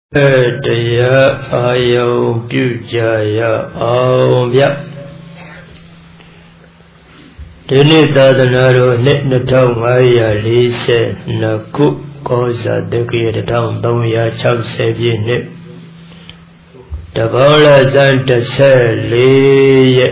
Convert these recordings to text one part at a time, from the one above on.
တရားအာယုံပြုကြရအောင်ဗျဒီနေ့သာသနာတော်နှစ်2542ခုကောဇာတက္ကရာ1360ပြည့်နှစ်တဘောလဇန်14ရက်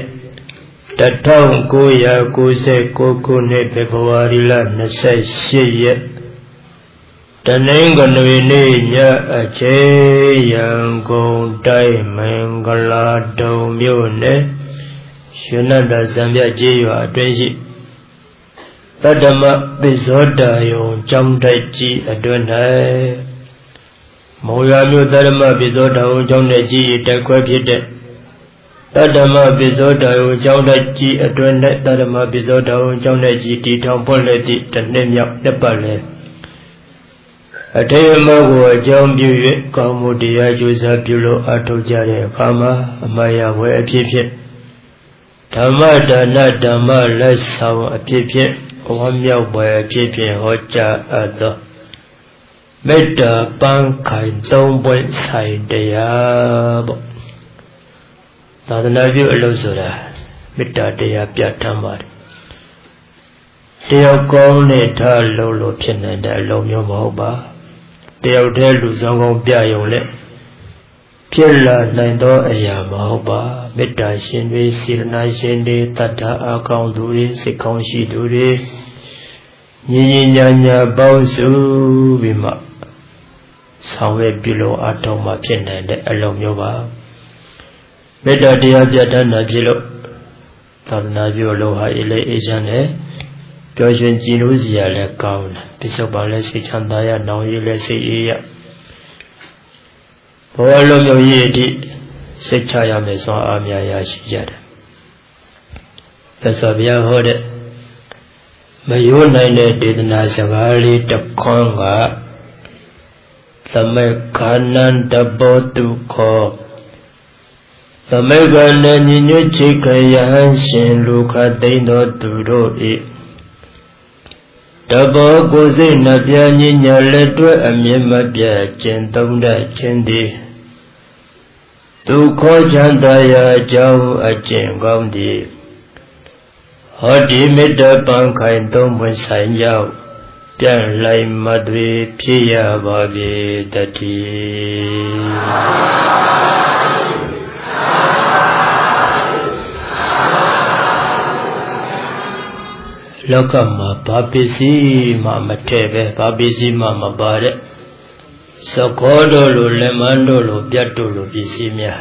1999ခုနှစ်ဖေဖော်ဝါရီလ28ရက်တနင်္ဂနွေနေ့ညအချိန်ရန်ကုန်တိုင်းမင်္ဂလာတုံမြို့နယ်ရှင်နတဇံပြကျေးရွာအတွင်းရှိတတ္တမပိဇောတာယုံကျောင်းတိုက်ကြီးအတွင်း၌မောရမြို့တတ္တမပိဇောတာယုံကျောင်းတိုက်ကြီးတက်ခွဲဖြစ်တဲ့တတ္တမပိဇောတာယုံကျောင်းတိုက်ကြီးအတွင်း၌တတ္တမပိဇောတာယုံကျောင်းတိုက်ကြီးတည်ထောင်ဖွင့်လှစ်သည့်တစ်နှစ်မြောက်နှစ်ပတ်လည်အထေရမကိုအကြောင်းပြု၍ကောင်းမှုတရားကျိုးစားပြုလို့အထောက်ကြတဲ့အခါမှာအမှားရဝဲအဖြစ်ဖြင့်ဓမ္မဒါနဓမ္မလက်ဆောင်အဖြစ်ဖြင့်ဝမ်းမြောက်ပွဲအဖြစ်ဖြင့်ဟောကြားအပ်သောမေတ္တာပန်းခိုင်သုံးပွင့်ဆိုင်တရားပေါ့သာသနာပြုအလုပ်ဆိုတာမေတ္တာတရားပြဋ္ဌာန်းပါတယ်တယောက်ကောင်းနဲ့ထားလို့ဖြစ်နေတဲ့အလုံးမျိုးမဟုတ်ပါတယောက်တည်းလူဆောင်ကောင်းပြယုံနဲ့ဖြစ်လာနိုင်သောအရာမဟုတ်ပါမေတ္တာရှင်တွေစေတနာရှင်တွေတတ္ထာအကောင်းသူတွေစိတ်ကောင်းရှိသူတွေညီညီညာညာပေါင်းစုပြီးမှဆောင်ရွက်ပြုလို့အထောက်မှဖြစ်နိုင်တဲ့အလုံးမျိုးပါမေတ္တာတရားပြဋ္ဌာန်းတာဖြစ်လို့သာသနာပြုလို့ဟာအေးလေအေးချမ်းတယ်ပျော်ရွှင်ကြည်လို့စီရလဲကောင်းတယ်ပိဿုပန်လဲစိတ်ချမ်းသာရနောင်ရည်လဲစိတ်အေးရဘောလုံးမျိုးရည်အထိစိတ်ချရမယ်ဆိုအားများရရှိကြတယ်သက်စွာဘုရားဟောတဲ့မယိုးနိုင်တဲ့ဒေသနာစကားလေးတစ်ခွန်းကသမခန္နံတဘောတုခောသမခန္နညညွတ်ချိခယဟန်ရှင်လူခသိမ့်သောသူတို့၏တဘောကိုယ်စိတ်နှပြညညာလက်တွဲအမြင်မပြတ်ကျင့်သုံးတတ်ခြင်းသည်ဒုက္ခချမ်းသာရာအကြောင်းအကျင့်ကောင်းသည်ဟောဒီမေတ္တာပန်းခိုင်သုံးပွင့်ဆိုင်ရောက်ပြန်လိုက်မသွေဖြစ်ရပါပြီတတိလောကမှာဘာပစ္စည်းမှမထည့်ပဲဘာပစ္စည်းမှမပါတဲ့သကောတို့လိုလက်မန်းတို့လိုပြတ်တို့လိုပစ္စည်းများ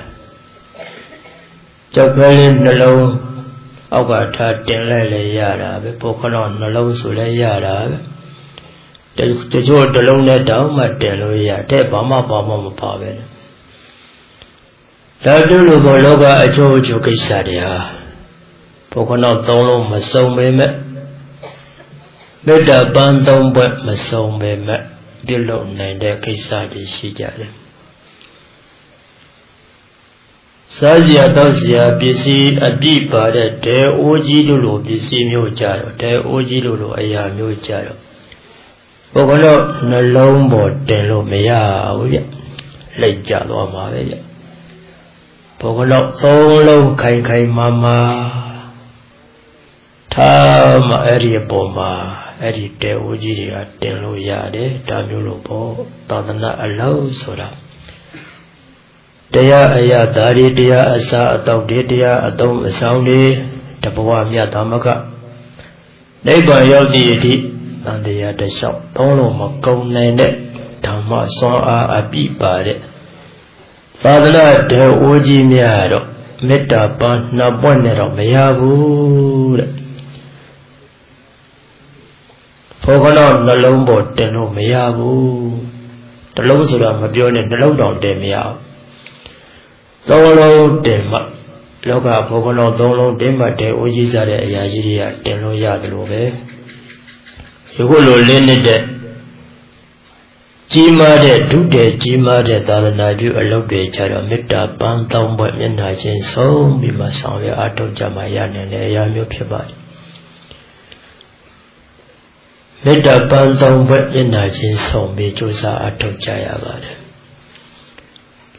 ကြောက်ကလေးနှလုံးအောက်ကထားတင်လိုက်လေရတာပဲပုခဏနှလုံးဆိုလဲရတာပဲတချို့တလုံးနဲ့တောင်မှတင်လို့ရတဲ့ဘာမှမပါပဲဒါတို့လိုဘလောကအချို့ကိစ္စတွေဟာပုခဏသုံးလုံးမစုံပေမဲ့မေတ္တာပန်းသုံးပွင့်မစုံပေမဲ့ပြုလုပ်နိုင်တဲ့ကိစ္စတွေရှိကြတယ်စားစရာတောက်စရာပစ္စည်းအပြည့်ပါတဲ့တဲအိုးကြီးတို့လိုပစ္စည်းမျိုးကြတော့တဲအိုးကြီးတို့လိုအရာမျိုးကြတော့ဘုကလို့နှလုံးပေါ်တင်လို့မရဘူးဗျလက်ကြသွားမှာပဲဗျဘုကလို့သုံးလုံးခိုင်ခိုင်မာမာထားမှအဲ့ဒီအပေါ်မှာအဲ့ဒီတဲအိုးကြီးတွေကတင်လို့ရတယ်ဒါမျိုးလို့ပေါ့သာသနာအလုံးဆိုတာတရားအရာဓာရီတရားအစာအတောက်တွေတရားအသုံးအဆောင်တွေတဘဝမြတ်သမကနိဗ္ဗာန်ရောက်သည့်အထိသံတရားတစ်လျှောက်သုံးလို့မကုန်နိုင်တဲ့ဓမ္မစွမ်းအားအပြည့်ပါတဲ့သာသနာတဲအိုးကြီးများတော့မေတ္တာပန်းနှစ်ပွင့်နဲ့တော့မရဘူးတဲ့ဘောကနောနှလုံးပေါ်တင်လို့မရဘူးတလုံးဆိုတာမပြောနဲ့နှလုံးတောင်တင်မရဘူးသုံးလုံးတင်မှလောကဘောကနောသုံးလုံးတင်မှတဲ့အိုးကြီးစားတဲ့အရာကြီးတွေကတင်လို့ရတယ်လို့ပဲဒီခုလိုလင်းနေတဲ့ကြီးမားတဲ့ဒုတဲ့ကြီးမားတဲ့သာသနာပြုအလုပ်တွေကြတော့မေတ္တာပန်းသုံးပွင့်မျက်နှာချင်းဆုံးပြီးမှဆောင်ရွက်အထောက်ကြမှာရနိုင်တဲ့အရာမျိုးဖြစ်ပါတယ်မေတ္တာပန်းသုံးပွင့်မျက်နှာချင်းဆုံးပြီးကြိုးစားအထောက်ကြရပါတယ်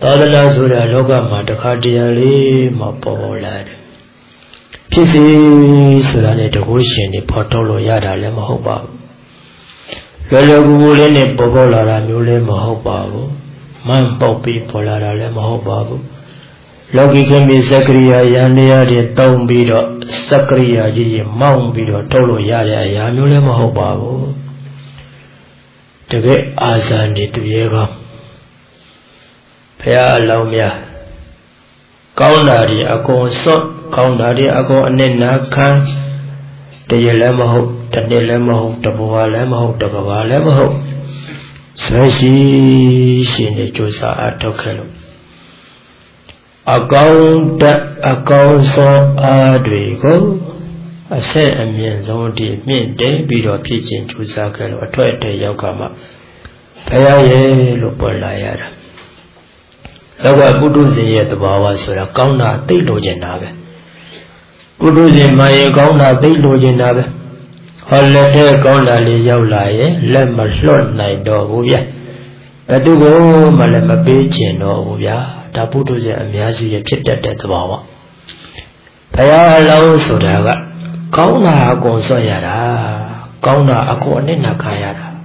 သာသနာဆိုတာလောကမှာတစ်ခါတည်းလေးမပေါ်လာတယ်ဖြစ်စီဆိုတာနဲ့တကုရှင်တွေဖော်ထုတ်လို့ရတာလည်းမဟုတ်ပါဘူးလောလောကူကူလေးနဲ့ပေါ်လာတာမျိုးလည်းမဟုတ်ပါဘူးမှန်ပေါက်ပြီးပေါ်လာတာလည်းမဟုတ်ပါဘူးလောကီကမိစကရိယာယန္တရားတွေတောင်းပြီးတော့စကရိယာကြီးကြီးမောင်းပြီးတော့ထုတ်လို့ရတဲ့အရာမျိုးလည်းမဟုတ်ပါဘူးတကယ်အာဇာနေတူရဲ့ကောဘုရားအလောင်းများကောင်းတာတွေအကုန်စွန့်ကောင်းတာတွေအကုန်အနစ်နာခံတရလည်းမဟုတ်တစ်နှစ်လည်းမဟုတ်တစ်ဘဝလည်းမဟုတ်တစ်ကဘာလည်းမဟုတ်ဆွဲရှိရှင်နေကြိုးစားအထောက်ခဲလို့အကောင်းတဲ့အကောင်းဆုံးအားတွေကိုအဆက်အမြင့်ဆုံးဒီမြင့်တင်ပြီးတော့ဖြစ်ခြင်းကြိုးစားခဲ့လို့အထွတ်အထိပ်ရောက်ကမှဘုရားရဲ့လို့ပေါ်လာရတာလောကပုထုဇဉ်ရဲ့သဘာဝဆိုတာကောင်းတာသိလို့ကျင်တာပဲပုထုဇဉ်မှရင်ကောင်းတာသိလို့ကျင်တာပဲဟောလက်ထဲကောင်းတာလေးရောက်လာရင်လက်မလွတ်နိုင်တော့ဘူးဗျာဘယ်သူကမှလည်းမပေးကျင်တော့ဘူးဗျာဒါပုထုဇဉ်အများစုရဲ့ဖြစ်တတ်တဲ့သဘာဝဘုရားအလောင်းဆိုတာကကောင်းတာအကုန်ဆွတ်ရတာကောင်းတာအကုန်အနစ်နာခံရတာ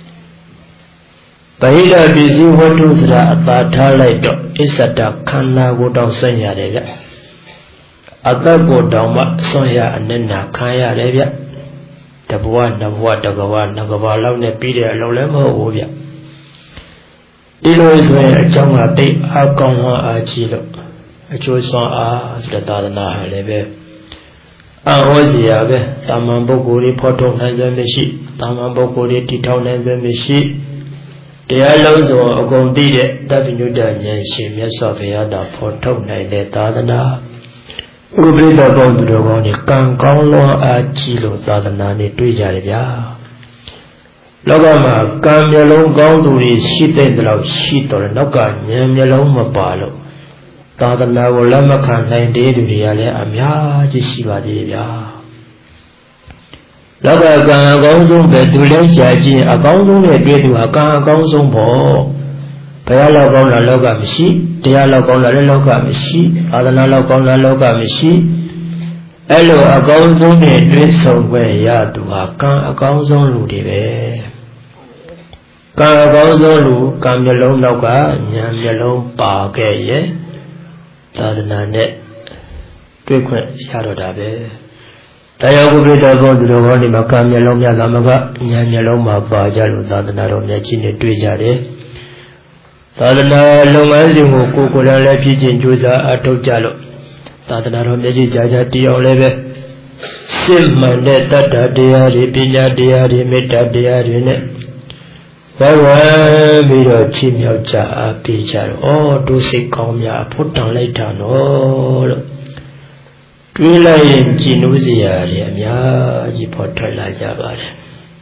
ဗဟိတပစ္စည်းဝတ္ထုဆိုတာအသာထားလိုက်တော့အစ္ဆဒခန္ဓာကိုတောင်ဆွတ်ရတယ်ဗျအသက်ကိုတောင်မှဆွတ်ရအနစ်နာခံရတယ်ဗျတဘဝနှစ်ဘဝတစ်ကဘာနှစ်ကဘာလောက်နဲ့ပြီးတဲ့အလုံးလည်းမဟုတ်ဘူးဗျဒီလိုဆိုရင်အကြောင်းကတိတ်အကောင်းအားကြီးလို့အကျိုးဆောင်အားဆိုတဲ့သာသနာဟာလည်းပဲအဟောစီရပဲတာမန်ပုဂ္ဂိုလ်တွေဖော်ထုတ်နိုင်စွမ်းမရှိတာမန်ပုဂ္ဂိုလ်တွေတည်ထောင်နိုင်စွမ်းမရှိတရားလုံးစုံအကုန်သိတဲ့တပ္ပိညုတဉာဏ်ရှင်မြတ်စွာဘုရားသာဖော်ထုတ်နိုင်တဲ့သာသနာဥပရိသပေါင်းသူတော်ကောင်းတွေကံကောင်းလွန်အားကြီးလို့သာသနာနဲ့တွေ့ကြတယ်ဗျာလောကမှာကံမျက်လုံးကောင်းသူတွေရှိတဲ့လောက်ရှိတော့နောက်ကဉာဏ်မျက်လုံးမပါလို့သာသနာကိုလက်မခံနိုင်တဲ့သူတွေကလည်းအများကြီးရှိပါသေးတယ်ဗျာလောကကံအကောင်းဆုံးပဲသူလည်းရှားခြင်းအကောင်းဆုံးနဲ့တွေ့သူဟာကံအကောင်းဆုံးပေါ့ဘုရားလောက်ကောင်းတာလောကမရှိတရားလောက်ကောင်းတာလည်းလောကမရှိသာသနာလောက်ကောင်းတာလောကမရှိအဲ့လိုအကောင်းဆုံးနဲ့တွေ့ဆုံခွင့်ရသူဟာကံအကောင်းဆုံးလူတွေပဲကံအကောင်းဆုံးလူကံမျက်လုံးနောက်ကဉာဏ်မျက်လုံးပါခဲ့ရဲ့သာသနာနဲ့တွေ့ခွင့်ရတော့တာပဲတရားဥပဒေတော်ဘုရားတော်ဟောဒီမှာကံမျက်လုံးများကမကဉာဏ်မျက်လုံးမှာပါကြလို့သာသနာတော်မြတ်ကြီးနဲ့တွေ့ကြတယ်သာသနာလုပ်ငန်းစဉ်ကိုကိုယ်တိုင်လည်းဖြစ်ခြင်းကြိုးစားအထောက်ကြလို့သာသနာတော်မြတ်ကြီးကြာကြာတည်အောင်လည်းပဲစစ်မှန်တဲ့တတ္တတရားတွေပညာတရားတွေမေတ္တာတရားတွေနဲ့ဝဝပြီးတော့ချီးမြှောက်ကြအားပေးကြတော့ဒုစိတ်ကောင်းများဖို့တန်လိုက်တာနော်လို့တွေးလိုက်ရင်ကြည်နူးစရာတွေအများကြီးပေါ်ထွက်လာကြပါတယ်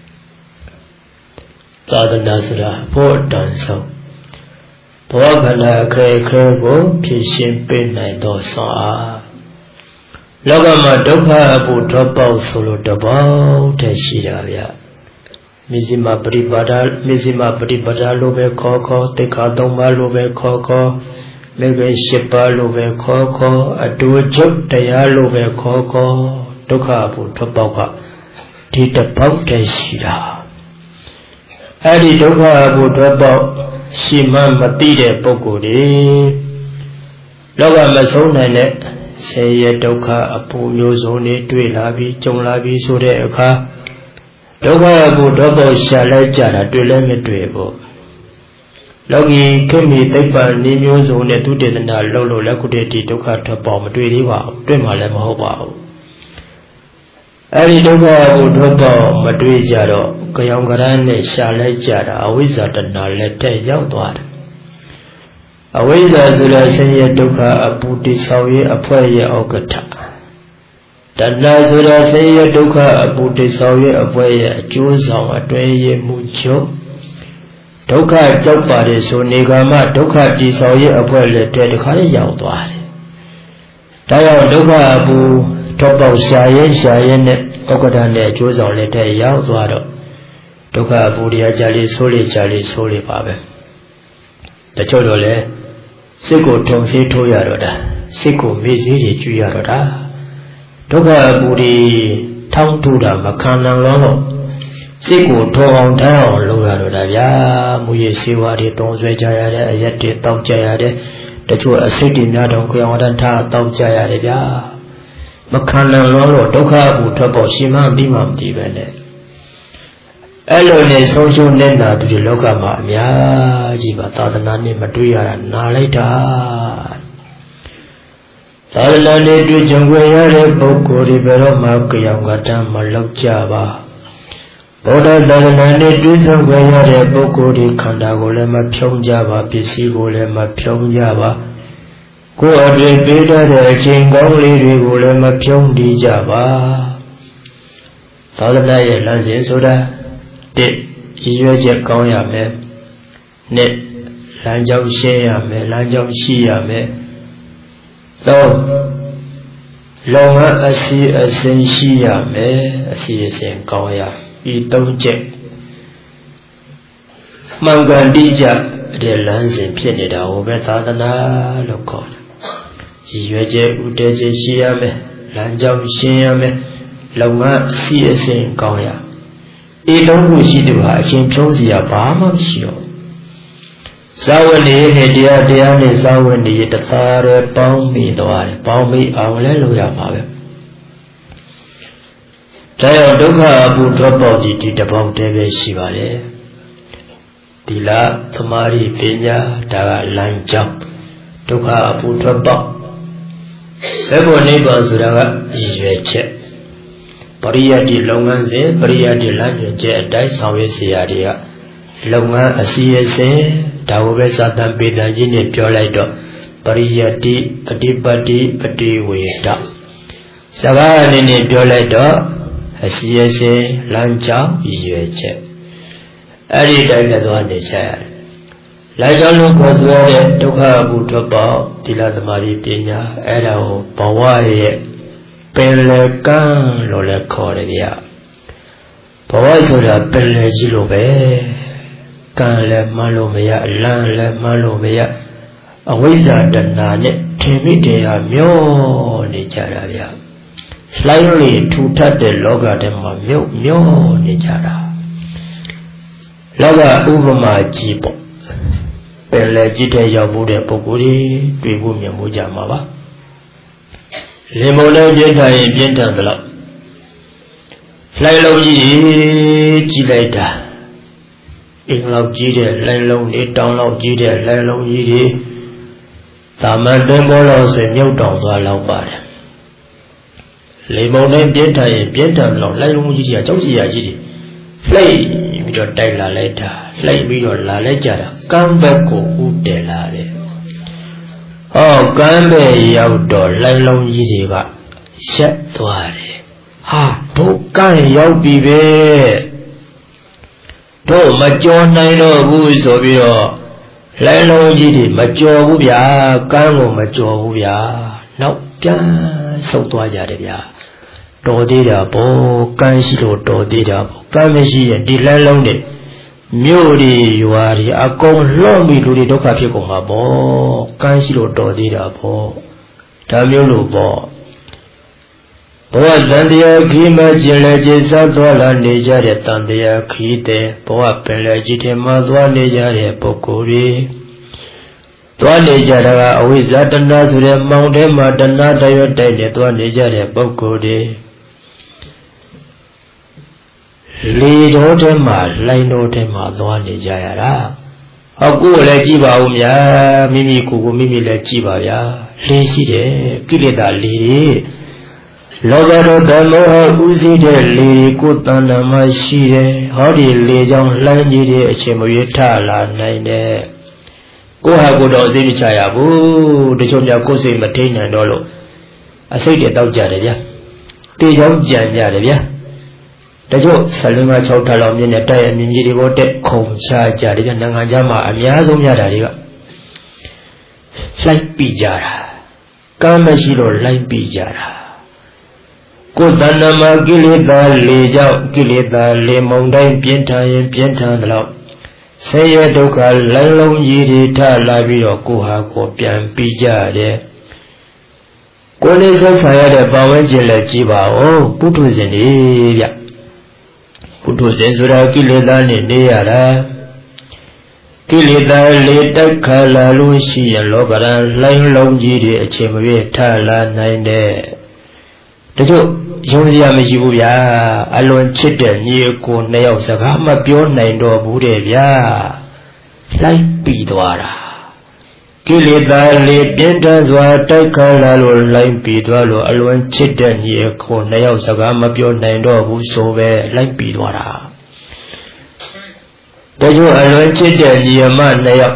သာသနာဆိုတာဖို့တန်ဆုံးဘောခဏခဲခဲကိုဖြည့်ရှင်းပေးနိုင်သောစွမ်းအားလောကမှာဒုက္ခအဖို့ထွက်ပေါက်ဆိုလို့တပေါက်တည်းရှိတာဗျမဇ္ဈိမပရိပါဒလို့ပဲခေါ်တိက္ခာ၃ပါးလို့ပဲခေါ်မေဃ၈ပါးလို့ပဲခေါ်အတူချုပ်တရားလို့ပဲခေါ်ဒုက္ခအဖို့ထွက်ပေါက်ကဒီတပေါက်တည်းရှိတာအဲ့ဒီဒုက္ခအဖို့ထွက်ပေါက်ရှိမှမသိတဲ့ပုဂ္ဂိုလ်တွေလောကမဆုံးနိုင်တဲ့ဆင်းရဲဒုက္ခအပူမျိုးစုံတွေတွေ့လာပြီးကြုံလာပြီးဆိုတဲ့အခါဒုက္ခအပူတော့ပေါ့ရှာလိုက်ကြတာတွေ့လည်းမတွေ့ဘူးလောကီခေမီသိပ္ပံဤမျိုးစုံနဲ့သူတေသနာလှုပ်လို့လည်းခုတည်းဒီဒုက္ခထွက်ပေါ်မတွေ့သေးပါဘူးတွေ့မှလည်းမဟုတ်ပါဘူးအဲ့ဒီဒုက္ခကိုထွက်ပေါ်မတွေ့ကြတော့ကြောင်ကရမ်းနဲ့ရှာလိုက်ကြတာအဝိဇ္ဇာတဏှာလက်ထက်ရောက်သွားတယ်အဝိဇ္ဇာဆိုတဲ့ဆင်းရဲဒုက္ခအပူတိဆောက်ရဲ့အဖွဲ့ရဲ့ဩကထတဏှာဆိုတဲ့ဆင်းရဲဒုက္ခအပူတိဆောက်ရဲ့အဖွဲ့ရဲ့အကျိုးဆောင်အတွဲရဲ့မှုချုပ်ဒုက္ခကြောက်ပါတယ်ဆိုနေကမှဒုက္ခတိဆောက်ရဲ့အဖွဲ့လက်ထက်တခါလေးရောက်သွားတယ်ဒါကြောင့်ဒုက္ခအပူထောက်ပေါက်ရှာရင်နဲ့ဩကထနဲ့အကျိုးဆောင်လက်ထက်ရောက်သွားတော့ဒုက္ခအပူတရားကြလေးဆိုးလေပါပဲတချို့တော့လေစိတ်ကိုထုံဆေးထိုးရတော့တာစိတ်ကိုမေ့စေးကျွေးရတော့တာဒုက္ခပူရီထောင်းထူတာမခံနိုင်လို့စိတ်ကိုထောအောင်ထမ်းအောင်လုပ်ရတော့တာဗျာမူရရှိဝါတွေသုံးဆွဲကြရတဲ့အရက်တွေတောက်ကြရတဲ့တချို့အစိတ်တွေများတော့ကြောင်ဝဒထားတောက်ကြရတယ်ဗျာမခံနိုင်လို့ဒုက္ခပူထွက်ပေါ်ရှိမှပြီးမှမတည်ပဲနဲ့အဲ့လိုနဲ့ဆုံးရှုံးနေတာသူဒီလောကမှာအများကြီးပါသာသနာနဲ့မတွေ့ရတာနားလိုက်တာသာသနာနဲ့တွေ့ကြုံခွင့်ရတဲ့ပုဂ္ဂိုလ်တွေဘယ်တော့မှကြောင်ကတမ်းမလောက်ကြပါဗုဒ္ဓသာသနာနဲ့တွေ့ဆုံခွင့်ရတဲ့ပုဂ္ဂိုလ်တွေခန္ဓာကိုယ်လည်းမဖြုံးကြပါပစ္စည်းကိုလည်းမဖြုံးကြပါကိုယ်အတွေ့ပေးတဲ့အချိန်ကောင်းလေးတွေကိုလည်းမဖြုံးတည်ကြပါသာသနာရဲ့လမ်းစဉ်ဆိုတာတစ်ရည်ရွယ်ချက်ကောင်းရမယ်နှစ်လမ်းကြောင်းရှင်းရမယ်လမ်းကြောင်းရှိရမယ်သုံးလုံငန်းအစီအစဉ်ရှိရမယ်အစီအစဉ်ကောင်းရဒီသုံးချက်မှန်ကန်တိကျတဲ့လမ်းစဉ်ဖြစ်နေတာဟိုပဲသာသနာလို့ခေါ်တယ်ရည်ရွယ်ချက်ဥတည်ချက်ရှိရမယ်လမ်းကြောင်းရှင်းရမယ်လုံငန်းအစီအစဉ်ကောင်းရဒီလုံးခုရှိသူဟာအချင်းဖြုံးစရာဘာမှမရှိတော့ဇာဝနေနဲ့တရားနဲ့ဇာဝနေတသားရဲပေါင်းမိသွားတယ်ပေါင်းမိအောင်လဲလုပ်ရမှာပဲဒါကြောင့်ဒုက္ခအပူထွက်ပေါက်ဒီတပေါင်းတည်းပဲရှိပါတယ်သီလသမာဓိပညာဒါကလမ်းကြောင်းဒုက္ခအပူထွက်ပေါက်ဘယ်ပေါ်နိဗ္ဗာန်ဆိုတာကရည်ရွယ်ချက်ပရိယတ္တိလုပ်ငန်းစဉ်ပရိယတ္တိလမ်းညွှန်ချက်အတိုင်းဆောင်ရွက်เสียရတွေကလုပ်ငန်းအစီအစဉ်ဒါကိုပဲစာတန်ပေတန်ကြီးနဲ့ပြောလိုက်တော့ပရိယတ္တိပฏิပတ်တိပฏิဝေဒစကားအနေနဲ့ပြောလိုက်တော့အစီအစဉ်လမ်းကြောင်းရည်ရွယ်ချက်အဲ့ဒီတိုင်းနဲ့သွားနေကြရတယ်လမ်းကြောင်းလို့ခေါ်ဆိုရတဲ့ဒုက္ခအပူထွက်ပေါက်သီလသမာဓိပညာအဲ့ဒါကိုဘဝရဲ့ပင်လယ်ကမ်းလို့လည်းခေါ်တယ်ဗျာဘဝဆိုတာပင်လယ်ကြီးလိုပဲကမ်းလည်းမှန်းလို့မရလမ်းလည်းမှန်းလို့မရအဝိဇ္ဇာတဏှာနဲ့ထင်မိတရားမျောနေကြတာဗျာလှိုင်းလေထူထပ်တဲ့လောကထဲမှာမျောနေကြတာလောကဥပမာကြီးပေါ့ပင်လယ်ကြီးတဲ့ရောက်မှုတဲ့ပုဂ္ဂိုလ်တွေတွေ့ဖို့မြင်မှုကြမှာပါလင်မုန်လည်းပြင်းထန်ရင်ပြင်းထန်သလောက်လှိုင်းလုံးကြီးကြည့်လိုက်တာအင်းလောက်ကြီးတဲ့လှိုင်းလုံးတွေတောင်လောက်ကြီးတဲ့လှိုင်းလုံးကြီးတွေသာမန်တွင်ပေါ်လောက်ဆိုမြုပ်တောင်သွားလောက်ပါတယ်လင်မုန်လည်းပြင်းထန်ရင်ပြင်းထန်သလောက်လှိုင်းလုံးကြီးတွေကကြောက်စရာကြီးတွေလှိုက်ပြီးတော့တိုက်လာလိုက်တာလှိုက်ပြီးတော့လာလိုက်ကြတာကမ်းဘက်ကိုဥတည်လာတယ်ဟောကမ်းပဲရောက်တော့လှိုင်းလုံးကြီးတွေကရက်သွားတယ်ဟာတို့ကမ်းရောက်ပြီပဲတို့မကြောနိုင်တော့ဘူးဆိုပြီးတော့လှိုင်းလုံးကြီးတွေမကြောဘူးဗျာကမ်းကိုမကြောဘူးဗျာနောက်ပြန်ဆုတ်သွားကြတယ်ဗျာတော်သေးတာပေါ့ကမ်းရှိလို့တော်သေးတာပေါ့ကမ်းမရှိရင်ဒီလှိုင်းလုံးတွေမြို့တွေရွာတွေအကုန်လွတ်ပြီးလူတွေဒုက္ခဖြစ်ကုန်မှာပေါ့ကမ်းရှိလို့တော်သေးတာပေါ့ဒါမျိုးလို့ပေါ့ဘဝတန်တရားခီးမှကျင်လေကျစားသွားလာနေကြတဲ့တန်တရားခီးတဲ့ဘဝပင်လေကြီးထဲမှာသွားနေကြတဲ့ပုဂ္ဂိုလ်တွေသွားနေကြတာကအဝိဇ္ဇာတဏှာဆိုတဲ့မောင်ထဲမှာတဏှာတရွတ်တိုက်နေသွားနေကြတဲ့ပုဂ္ဂိုလ်တွေလေတော်ထဲမှာလိုင်းတော်ထဲမှာသွားနေကြရတာဟောကိုယ်လည်းကြည့်ပါဦးဗျာမိမိကိုယ်မိမိလည်းကြည့်ပါဗျာလေရှိတယ်ကိလေသာလေလောကတော်ဓမ္မဟောဥစည်းတဲ့လေကိုယ်တဏ္ဍာမှာရှိတယ်ဟောဒီလေကြောင့်လှမ်းကြီးတဲ့အချိန်မရွေးထလာနိုင်တယ်ကိုယ်ဟာကိုယ်တော်စိတ်မချရဘူးတချို့များကိုယ်စိတ်မထိန်နိုင်တော့လို့အစိတ်တွေတောက်ကြတယ်ဗျာတေချောင်းကြံကြတယ်ဗျာတချို့ဆလွင်က6ထပ်လောက်မြင့်တဲ့တိုက်အမြင့်ကြီးတွေပေါ်တက်ခုံချကြတယ်ဗျနိုင်ငံခြားမှာအများဆုံးရတာတွေကလိုက်ပြီးကြတာကမ်းမရှိတော့လိုက်ပြီးကြတာကိုယ်တဏ္ဍာမှာကိလေသာလေကြောင့်ကိလေသာလေမုန်တိုင်းပြင်းထန်ရင်ပြင်းထန်သလောက်ဆေယဒုက္ခလုံးလုံးကြီးတွေထလာပြီးတော့ကိုဟာကိုပြန်ပြီးကြတယ်ကိုလေးစိတ်ခံရတဲ့ပတ်ဝန်းကျင်လည်းကြည်ပါဦးပုထုဇဉ်တွေဗျပုထုဇဉ်ဆိုတာကိလေသာနဲ့နေရတာကိလေသာလေးတိုက်ခါလာလို့ရှိရင်လောကရန်လိုင်းလုံးကြီးတွေအချိန်မပြည့်ထလာနိုင်တဲ့တချို့ယုံစရာမရှိဘူးဗျာအလွန်ချစ်တဲ့ညီအကိုနှစ်ယောက်စကားမပြောနိုင်တော့ဘူးတဲ့ဗျာလိုက်ပြီးသွားတာကိလေသာလေးပြင်းထန်စွာတိုက်ခါလာလို့လိုက်ပြီးသွားလို့အလွန်ချစ်တဲ့ညီအကိုနှစ်ယောက်စကားမပြောနိုင်တော့ဘူးဆိုပဲလိုက်ပြီးသွားတာတချို့အလွန်ချစ်တဲ့ညီအမနှစ်ယောက်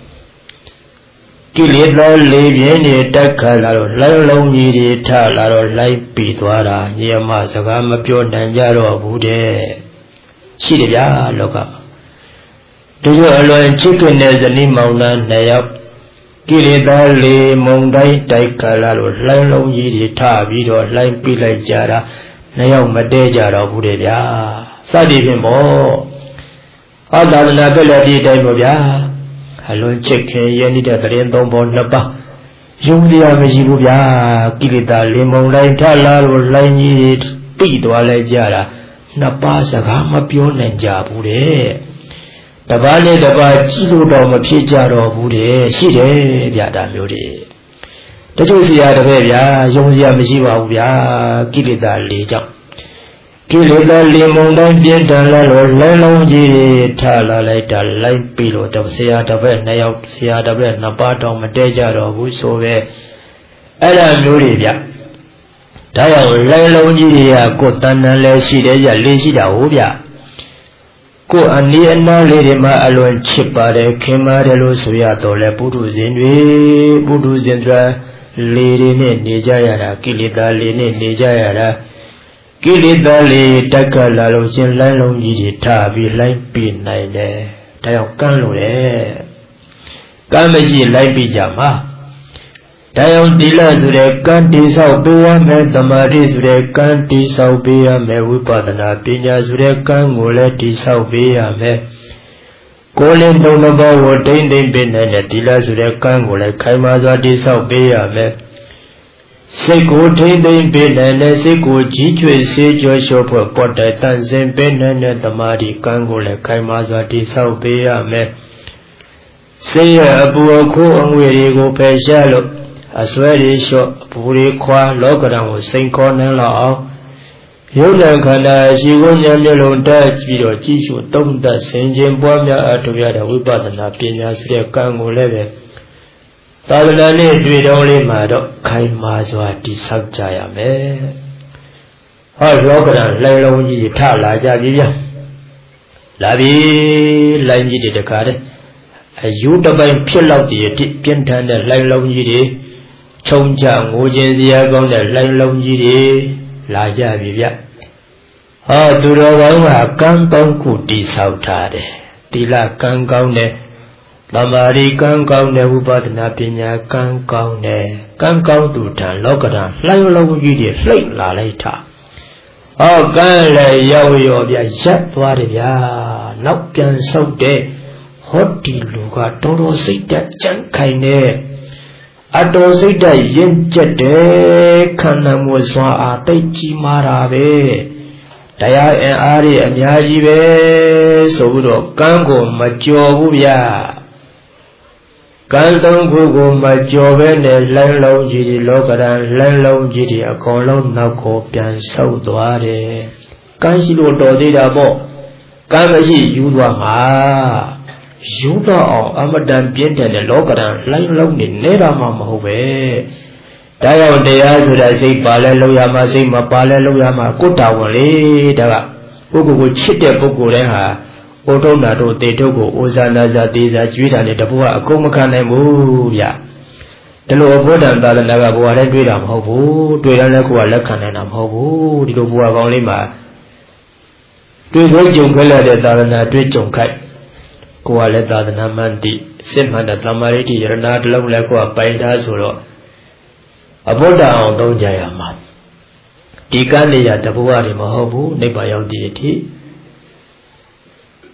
ကိလေသာလေးပြင်းနေတက်ခါလာတော့လုံးလုံးကြီးတွေထလာတော့လိုက်ပြီးသွားတာညီအမစကားမပြောနိုင်ကြတော့ဘူးတဲ့ရှိတယ်ဗျာလောကတချို့အလွန်ချစ်ခင်တဲ့ဇနီးမောင်နှံနှစ်ယောက်ကိလေသာလေးမုန်တိုင်းတိုက်ခါလာတော့လုံးလုံးကြီးတွေထပြီးတော့လိုက်ပြီးလိုက်ကြတာနှစ်ယောက်မတည့်ကြတော့ဘူးတဲ့ဗျာစသည်ဖြင့်ပေါ့အာသာသနာပြည့်လည်းဒီတိုင်းပေါ့ဗျာအလွန်ချစ်ခင်ရနေတဲ့တရင်သုံးပေါ်နှစ်ပါးယုံစရာမရှိဘူးဗျာကိလေသာလေးမုန်တိုင်းထလာလို့လိုင်းကြီးတွေပြီးသွားလဲကြတာနှစ်ပါးစကားမပြောနိုင်ကြဘူးတဲ့တပါးနဲ့တပါးကြည့်လို့တော့မဖြစ်ကြတော့ဘူးတဲ့ရှိတယ်ဗျာဒါမျိုးတွေတချို့ဆရာတပည့်ဗျာယုံစရာမရှိပါဘူးဗျာကိလေသာလေးကြောင့်ကိလေသာလေးမုန်တိုင်းပြင်းထန်လာလို့လုံးလုံးကြီးထလာလိုက်တာလိုက်ပြီးလို့တော့ဆရာတပည့်နှစ်ယောက်ဆရာတပည့်နှစ်ပါးတော့မတည့်ကြတော့ဘူးဆိုပဲအဲ့ဒါမျိုးတွေဗျဒါကြောင့်လုံးလုံးကြီးတွေကကိုယ်တဏ္ဍာလည်းရှိတယ်ကြလေးရှိတာဟုတ်ဗျကိုယ်အနည်းအနားလေးတွေမှာအလွန်ချစ်ပါတယ်ခင်ပါတယ်လို့ဆိုရတော့လေပုထုဇဉ်တွေပုထုဇဉ်တွေလေးတွေနဲ့နေကြရတာကိလေသာလေးနဲ့နေကြရတာကိလေသာလေးတက်ကလာလို့ရှင်လိုင်းလုံးကြီးတွေထားပြီးလိုက်ပြီးနိုင်တယ်ဒါကြောင့်ကမ်းလို့တယ်ကမ်းမရှိလိုက်ပြီးကြမှာဒါကြောင့်သီလဆိုတဲ့ကံတိဆောက်ပေးရမယ်သမာဓိဆိုတဲ့ကံတိဆောက်ပေးရမယ်ဝိပဿနာပညာဆိုတဲ့ကံကိုလည်းတိဆောက်ပေးရမယ်ကိုယ်လည်းသုံးတစ်ပါးကိုတိမ့်သိမ့်ပေးနိုင်တဲ့သီလဆိုတဲ့ကံကိုလည်းခိုင်မာစွာတိဆောက်ပေးရမယ်စိတ်ကိုထိမ့်သိမ့်ပေးနိုင်တဲ့စိတ်ကိုကြီးကျွေစေကြောလျှော့ဖို့ပေါ်တဲ့တန်ဆင်ပေးနိုင်တဲ့သမာဓိကံကိုလည်းခိုင်မာစွာတိဆောက်ပေးရမယ်စိတ်ရဲ့အပူအခိုးအငွေတွေကိုဖယ်ရှားလို့အစွဲတွေလျှော့အပူတွေခွာလောကဓာတ်ကိုစိန်ခေါ်နိုင်လောက်အောင်ယုတ်တံခန္ဓာရှိကိုဉာဏ်မျက်လုံးတက်ပြီးတော့ကြည့်ရှုသုံးသပ်ဆင်ခြင်ပွားများအထုရတဲ့ဝိပဿနာပညာဆိုတဲ့ကံကိုလည်းပဲသာသနာ့နဲ့တွေ့တော်လေးမှာတော့ခိုင်မာစွာတည်ဆောက်ကြရမယ်ဟောလောကဓာတ်လှိုင်းလုံးကြီးထလာကြပြီဗျာလာပြီလိုင်းကြီးတွေတခါတည်းအယူတပိုင်းဖြစ်လောက်တည်းပြင်းထန်တဲ့လှိုင်းလုံးကြီးတွေချုံချငိုခြင်းစရာကောင်းတဲ့လှိုင်းလုံးကြီးတွေလာကြပြီဗျဟောသူတော်ကောင်းကကံကောင်းခုတည်ဆောက်ထားတယ်သီလကံကောင်းတယ်သမာဓိကံကောင်းတယ်ဝိပဿနာပညာကံကောင်းတယ်ကံကောင်းသူထံလောကဓာတ်လှိုင်းလုံးကြီးတွေလှိမ့်လာလိုက်တာဟောကံလည်းရောက်ရောဗျရပ်သွားတယ်ဗျာနောက်ပြန်ဆုတ်တဲ့ဟောဒီလူကတော်တော်စိတ်တက်ကြံ့ခိုင်နေအတော်စိတ်တက်ရင်ကျက်တယ်ခန္ဓာမူစွာအားသိကြီးမာတာပဲတရားအင်အားတွေအများကြီးပဲဆိုပြီးတော့ကံကိုမကြော်ဘူးဗျာကံသုံးခုကိုမကြော်ပဲနဲ့လမ်းလုံးကြီးတွေလောကဓာတ်လမ်းလုံးကြီးတွေအကုန်လုံးနောက်ကိုပြန်ဆုတ်သွားတယ်ကံရှိလို့တော်သေးတာပေါ့ကံမရှိယူသွားမှာယူတော့အောင်အမတန်ပြင်းထန်တဲ့လောကဓာတ်လိုင်းလုံးနေနေတာမှမဟုတ်ပဲဒါကြောင့်တရားဆိုတာစိတ်ပါလဲလောက်ရမှာစိတ်မပါလဲလောက်ရမှာကိုယ်တာဝန်လေဒါကပုဂ္ဂိုလ်ကိုချစ်တဲ့ပုဂ္ဂိုလ်တိုင်းဟာဩထုံနာတို့တေထုတ်ကိုဩဇာနာဇာတေဇာကျွေးတာနဲ့တပုကအကုန်မခံနိုင်ဘူးဗျဒီလိုဘုဒ္ဓသာသနာကဘဝတိုင်းတွေ့တာမဟုတ်ဘူးတွေ့တယ်လည်းကိုယ်ကလက်ခံနိုင်တာမဟုတ်ဘူးဒီလိုဘဝကောင်းလေးမှာတွေ့ကြုံကြုံခဲ့ရတဲ့သာသနာတွေ့ကြုံခိုက်ကိုယ်ကလည်းသာသနာမှန်တိစစ်မှန်တဲ့သမာဓိတိယရဏတစ်လုံးလည်းကိုယ်ကပိုင်သားဆိုတော့အဘုဒ္ဓအောင်သုံးကြရမှာဒီကံနေရတဘဝတွေမဟုတ်ဘူးနိဗ္ဗာန်ရောက်တဲ့အထိစ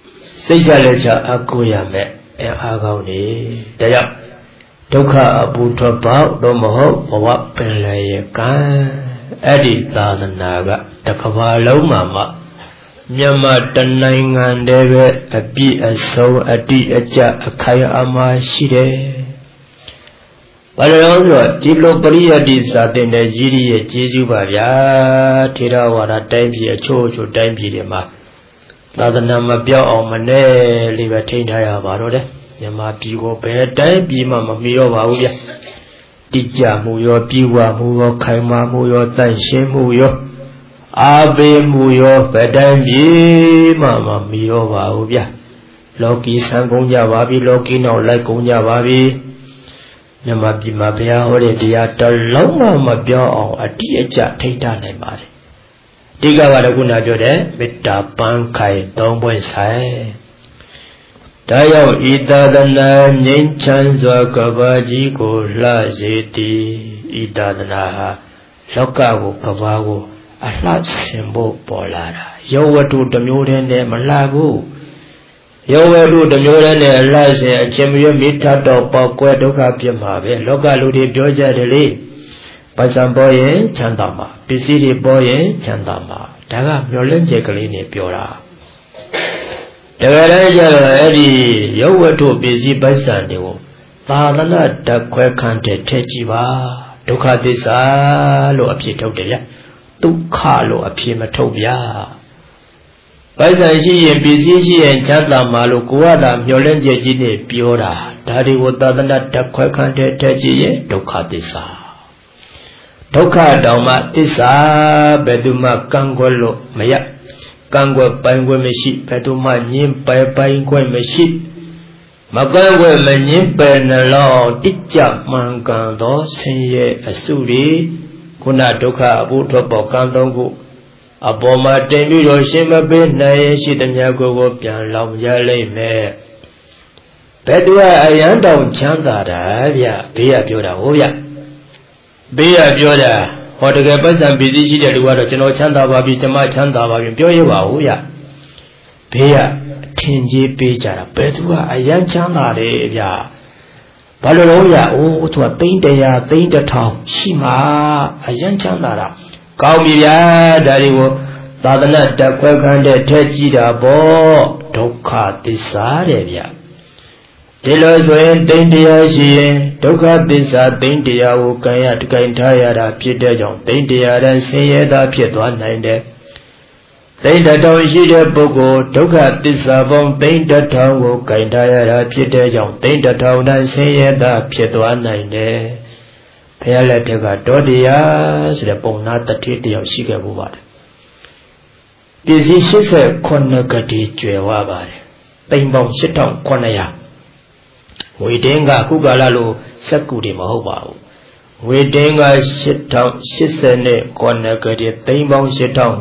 စိတ်ချလက်ချအကူရမယ်အားကောင်းနေဒါကြောင့်ဒုက္ခအပူထွက်ပေါက်သို့မဟုတ်ဘဝပင်လယ်ရကံအဲ့ဒီသာသနာကတစ်ကမ္ဘာလုံးမှာမြန်မာတနိုင်ငံတည်းပဲအပြည့်အစုံအတိအကျအခိုင်အမာရှိတယ်ဘာလို့လဲဆိုတော့ဒီလိုပရိယတ်တိစာတင်တဲ့ရည်ရည်ရဲ့ကျေးဇူးပါဗျာထေရဝါဒတိုင်းပြည်အချို့တိုင်းပြည်တွေမှာသာသနာမပြောင်းအောင်မနဲ့လေးပဲထိန်းထားရပါတော့တယ်မြန်မာပြည်ကိုဘယ်တိုင်းပြည်မှမမီတော့ပါဘူးဗျာတိကျမှုရောပြေဝမှုရောခိုင်မာမှုရောတန့်ရှင်းမှုရောအားပေးမှုရောဘယ်တိုင်းပြည်မှမမီတော့ပါဘူးဗျာလောကီဆံကုန်ကြပါပြီလောကီနောက်လိုက်ကုန်ကြပါပြီမြန်မာပြည်မှာဘုရားဟောတဲ့တရားတစ်လုံးမှမပြောင်းအောင်အတိအကျထိန်းထားနိုင်ပါတယ်ဒီကကတော့ခုနပြောတဲ့မေတ္တာပန်းခိုင်သုံးပွင့်ဆိုင်ဒါရောက်ဤသာသနာငြိမ်းချမ်းစွာကဘာကြီးကိုလှစေသည်ဤသာသနာဟာလောကကိုကဘာကိုအလှဆင်ဖို့ပေါ်လာတာယောဝတ္ထုတစ်မျိုးတည်းနဲ့မလှဘူးယောဝတ္ထုတစ်မျိုးတည်းနဲ့လှဆင်အချင်းမျိုးမိထတော့ပေါက်ကွဲဒုက္ခပြမှာပဲလောကလူတွေပြောကြတယ်လေပစ္စံပေါ်ရင်ချမ်းသာမှာပစ္စည်းတွေပေါ်ရင်ချမ်းသာမှာဒါကမျောလင့်ချက်ကလေးနဲ့ပြောတာတကယ်တမ်းကျတော့အဲ့ဒီယောဝတ္ထုပစ္စည်းပစ္စံတွေကိုသာသနာတခွဲခန့်တဲ့ထည့်ကြည့်ပါဒုက္ခသစ္စာလို့အဖြစ်ထုတ်တယ်ဗျဒုက္ခလို့အဖြစ်မထုတ်ဗျပစ္စံရှိရင်ပစ္စည်းရှိရင်ချမ်းသာမှာလို့ကိုယ်ကသာမျောလင့်ချက်ကြီးနဲ့ပြောတာဒါတွေကိုသာသနာတခွဲခန့်တဲ့ထည့်ကြည့်ရင်ဒုက္ခသစ္စာဒုက္ခတောင်မှသစ္စာဘယ်သူမှကန့်ကွက်လို့မရကန့်ကွက်ပိုင်ခွင့်မရှိဘယ်သူမှညှင်းပယ်ပိုင်ခွင့်မရှိမကန့်ကွက်မညှင်းပယ်နှလောတိကျမှန်ကန်သောဆင်းရဲအစုတွေခုနဒုက္ခအဖို့ထွက်ပေါ်ကံသုံးခုအပေါ်မှာတင်ပြီးတော့ရှင်းမပေးနိုင်ရှိသမျှကိုပြန်လောင်ရလိမ့်မယ်ဘယ်သူကအယံတောင်ချမ်းသာတာဗျဘေးကပြောတာဟုတ်ဗျဘေးကပြောတာဟောတကယ်ပတ်စံပစ္စည်းရှိတဲ့လူကတော့ကျွန်တော်ချမ်းသာပါပြီကျွန်မချမ်းသာပါပြီပြောရပါဦးဗျဘေးကထင်ကြီးပေးကြတာဘယ်သူကအယံချမ်းသာတယ်ဗျဘာလို့လဲဗျအိုးသူကသိန်း100သိန်း1000ရှိမှာအယံချမ်းသာတာကောင်းပြီဗျာဒါတွေကိုသာသနာတခွဲခန့်တဲ့ထက်ကြည့်တာပေါ့ဒုက္ခသစ္စာတဲ့ဗျဒီလိုဆိုရင်သိန်း100ရှိရင်ဒုက္ခသစ္စာသိန်း100ကိုကံရတကိုင်ထားရတာဖြစ်တဲ့ကြောင့်သိန်း100တဲ့ဆင်းရဲသားဖြစ်သွားနိုင်တယ်သိန်း1000ရှိတဲ့ပုဂ္ဂိုလ်ဒုက္ခသစ္စာပေါင်းသိန်း1000ကိုကင်ထားရတာဖြစ်တဲ့ကြောင့်သိန်း1000တဲ့ဆင်းရဲသားဖြစ်သွားနိုင်တယ်ဘုရားလက်ထက်ကတောတရားဆိုတဲ့ပုံနာတတိတယောက်ရှိခဲ့ဘူးပါတယ်ပစ္စည်း89ကတိကျွယ်ဝပါတယ်သိန်းပေါင်း8900ငွေတင်းကခုကာလလိုစက်ကူတွေမဟုတ်ပါဘူးငွေတင်းက8089ကတိသိန်းပေါင်း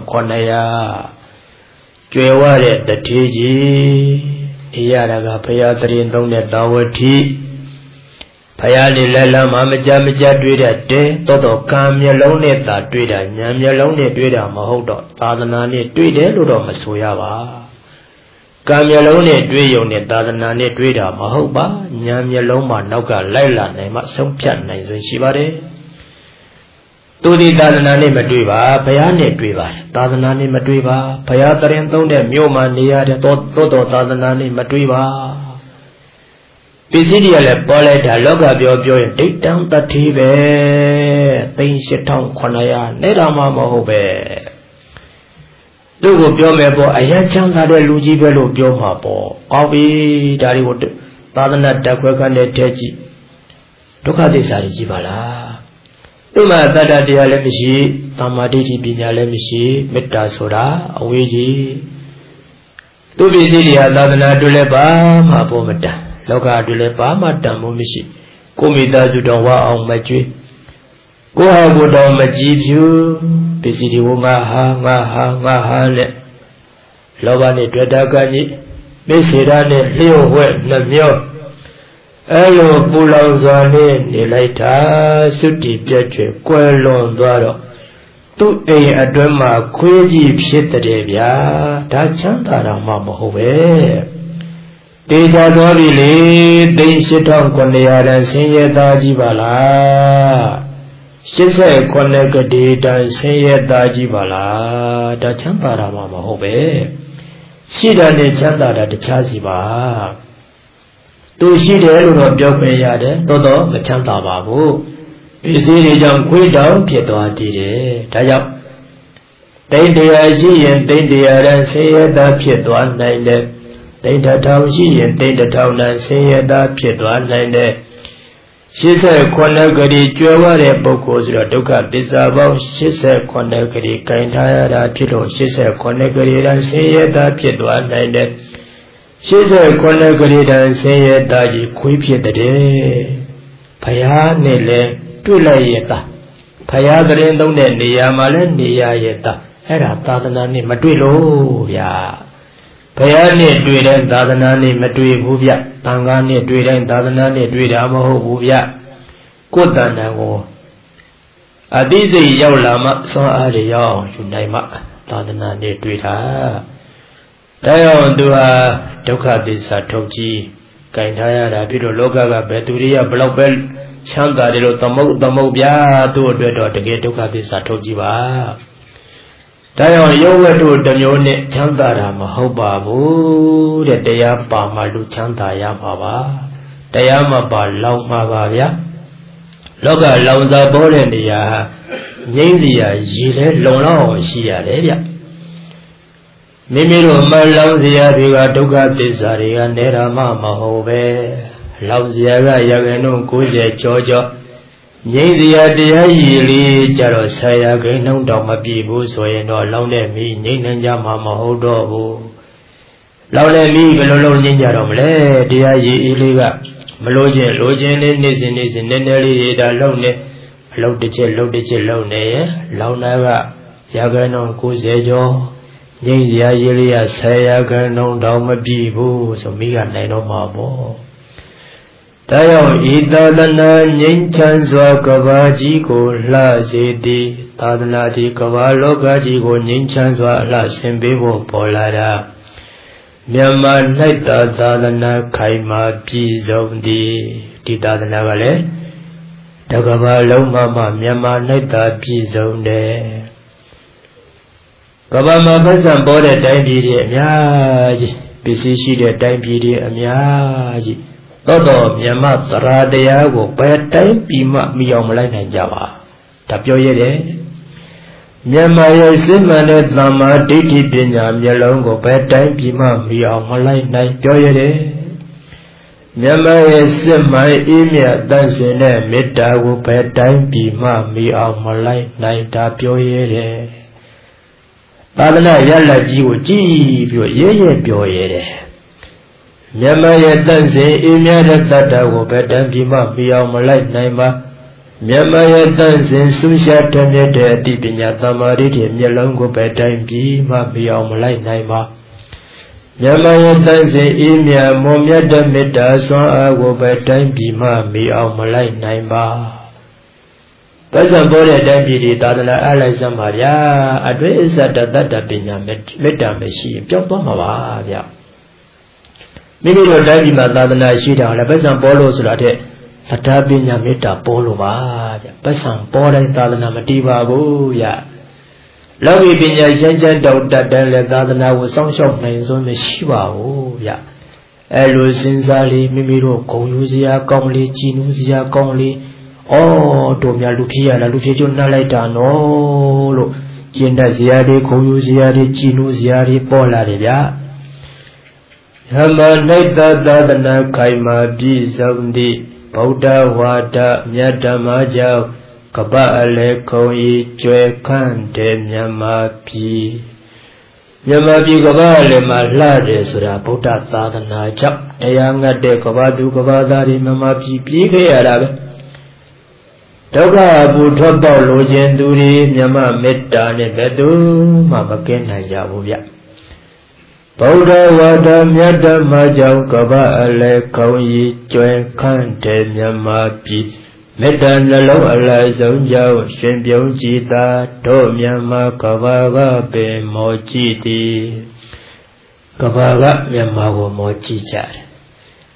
8900ကျွယ်ဝတဲ့တတိကြီးအရာကဘုရားတရင်သုံးတဲ့တာဝတိဘုရားလေးလက်လမ်းမှာမကြတွေ့တဲ့တဲတော့ကံမျက်လုံးနဲ့သာတွေ့တာဉာဏ်မျက်လုံးနဲ့တွေ့တာမဟုတ်တော့သာသနာနဲ့တွေ့တယ်လို့တော့မဆိုရပါကံမျက်လုံးနဲ့တွေ့ရုံနဲ့သာသနာနဲ့တွေ့တာမဟုတ်ပါဉာဏ်မျက်လုံးမှာနောက်ကလိုက်လာနိုင်မှဆုံးဖြတ်နိုင်စွမ်းရှိပါတယ်သူဒီသာသနာနဲ့မတွေ့ပါဘုရားနဲ့တွေ့ပါတယ်သာသနာနဲ့မတွေ့ပါဘုရားတရင်သုံးတဲ့မြို့မှာနေရတဲ့တော့သာသနာနဲ့မတွေ့ပါပစ္စည်းတွေကလည်းပေါ်လိုက်တာလောကပြောရင်ဒိဋ္ဌံတတိပဲသိန်း8900နဲ့တော့မှမဟုတ်ပဲသူ့ကိုပြောမယ်ပေါ့အယံချမ်းသာတဲ့လူကြီးပဲလို့ပြောမှာပေါ့ကောင်းပြီဒါတွေကိုသာသနာတက်ခွဲခန့်တဲ့ထဲကြည့်ဒုက္ခသစ္စာကြီးပါလားသူ့မှာတတ္တတရားလည်းမရှိသမာဓိပညာလည်းမရှိမေတ္တာဆိုတာအဝေးကြီးသူပစ္စည်းတွေဟာသာသနာတွေ့လည်းပါမှပေါ်မတန်လောကတွေ့လည်းပါမှတန်ဖို့မရှိကိုမိသားစုတော်ဝအောင်မကြွေးကိုဟာကိုတော်မကြည်ဖြူပစ္စည်းတွေကိုငါဟာနဲ့လောဘနဲ့တွေ့တာကကြီးမိစေရနဲ့လျှို့ဝှက်နှမျောအဲ့လိုပူလောင်စွာနဲ့နေလိုက်တာသုတိပြည့်ကျွယ်ကွယ်လွန်သွားတော့သူ့အိမ်အတွင်းမှာခွေးကြီးဖြစ်တဲ့ဗျာဒါချမ်းသာတော်မှမဟုတ်ပဲ Teja Dovili, they sit on Konya and sing yet Dajibala. She said Konegadi and sing yet Dajibala, the Champara Mama Hobe. She done a chanta at the Chaziba. To she the Elu of Jokayade, Todo, the Chanta Babu. You see the young queen down, Pieto Adide, Tayap. Then they are she and then they are and say that Pieto and they the town she and they the town and say that Pieto and she said, Konagadi, Jaware Bokos, Raduka, this about, she said, Konagadi, Kainaya, Pito, she said, Konagadi, and say that Pieto and she said, Konagadi, and say that you quip the day. Payanele, Tulayeta. Payagrin don't end the Yamalan, the Yayeta, Era Tadanani, Matuilo, ya. Payani, Duidan, Dadanani, Matui, Buvia, Tangani, Duidan, Dadanani, Duidamo, Buvia, Kutanago. Adizi Yaulama, so Adio, Yunaima, Dadanani, Duida. Dayon Dua, Doka Disa Toji, Kaintaya, Pito Loga, Beturia, Blobel, Chanda, the Mobia, to a better to get Doka Disa Tojiba. Dayon Yoga to the Yone Chandara Mahobabu, the Dayapa Malu Chanta Yamaba, Dayama Ba Laumavia, Loga Launza Bolendia, Nindia, Gile, Lona, Shia, Mimiro Malauzia, Riga Duga Desaria, Nera Mama Hove, Lauziaga Yagano, Kuja, Georgia. Nindia de Yili, Jarosaya, Gainum Doma Bibu, so you know, Lone me, Ninja Mama Hodo. Lone me, Galolo Ninja Romle, Dia Iliga, Melogen, Logen, Nisin, Neneri, Lone, Lodice, Lone, Launaga, Yagano, Kuzejo, Ninja Yilia, Saya, Gainum Doma Bibu, so me and Nano Mabo. Tayo idalana Ninchanzwa Kavaji ko la Zedi, Tadnati Kavalogaji ko Ninchanzwa la Simbibo Polada. Myanmar Naita Tadana Kaima Pizondi, Titadana Vale, Takava Mama Myanmar Naita Pizonde. Kavama Basan Bode Daimiri Amyaji, Pisishi de Daimiri Amyaji. Todo Yama Radea go Peta Pima Miomla Java. Tapio Yede Yama Simane Lama Diti Pina Mielongo Peta Pima Miomla Joyede Yama Sima Imia Dancing Meta go Peta Pima Miomla Tapio Yede Padana Yala Jiu Ye Pioyede. Myanmar Yatanse, Imia Tata, Betan Pima, Miamalai Naima, Myanmar Yatanse, Susha Tameta, Dipinya Tamari, Mielongo Betan Pima, Miamalai Naima, Myanmar Yatanse, Imia, Momia Dameta, Swan Betan Pima, Miamalai Naima. Person Bode Dambidi, Tadana Alisa Maria, address at the Tata Pina, Meta Meshi, Piopama. Maybe your daddy Madana Shida, the Bessan Polo Sulate, Satabinya Meta Polo, Bessan Polo Tadana Mativa, ya. Logi Binya Shenjan doubt that Tadana was some shop names on the Shiva, ya. Elu Sinsali, Mimiro, Konusia, Comli, Chinusia, Comli, oh, Tomia Lukia, La Lucia Laita, no, Jinda Ziadi, Konusia, Chinusia, Pola, ya. Hama Naita Dadana Kaima Bizamdi, Pauda Wada, Nyadamaja, Kabale Koi, Joe Kante, Nyamapi. Nyamapi Kabale Malade Sura, Pauda Dadana Chap, Ayanga de Kabadu Kabadari, Namapi, Pike Arabe. Toga Butoba Lojenduri, Nyama Meta Nebedu, Mamaken Yavuya. Pauda Wada Myada Majau Kaba Ale Kauyi Joy Kante Nyamapi Medan Lalo Ala Zonjao Shenbiao Jita To Myama Kabaga Be Mojiti Kabaga Myamago Mojijar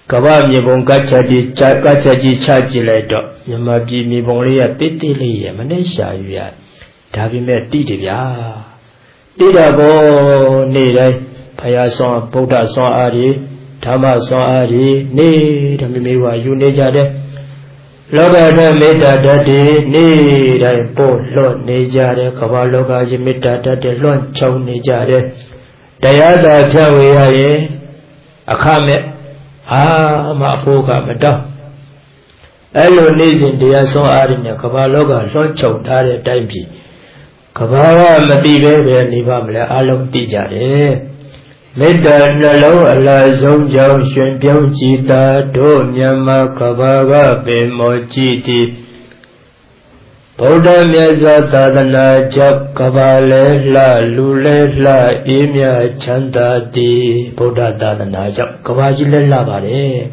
Kaba mibong kachadi chaji ledo. Yamabi mibong liya titi liya. Manesha yuya. Dabi me titi ya. Tida bo nilai. Paya son, Buddha son ari. Dhamma son ari. Ni dami mewa yu nejade. Loga da metta dade. Ni dai po lo nejade. Kaba loga ji metta dade. Lon chow nejade. Dayada pyawe yaye. Akame. Ma foka mata. Elo nizin dia son arinya kabaloga lon chow tare time pi. Kabawa mati be ni ba mle along ti jare. Metta nalong ala song jaw shwen pyaw chi ta do Myanmar kabaga be mo chi ti. Buddha Myasa Tadana Jap Kabale La Lule La Imya Chanda Di Buddha Tadana Jap Kabajile La Bare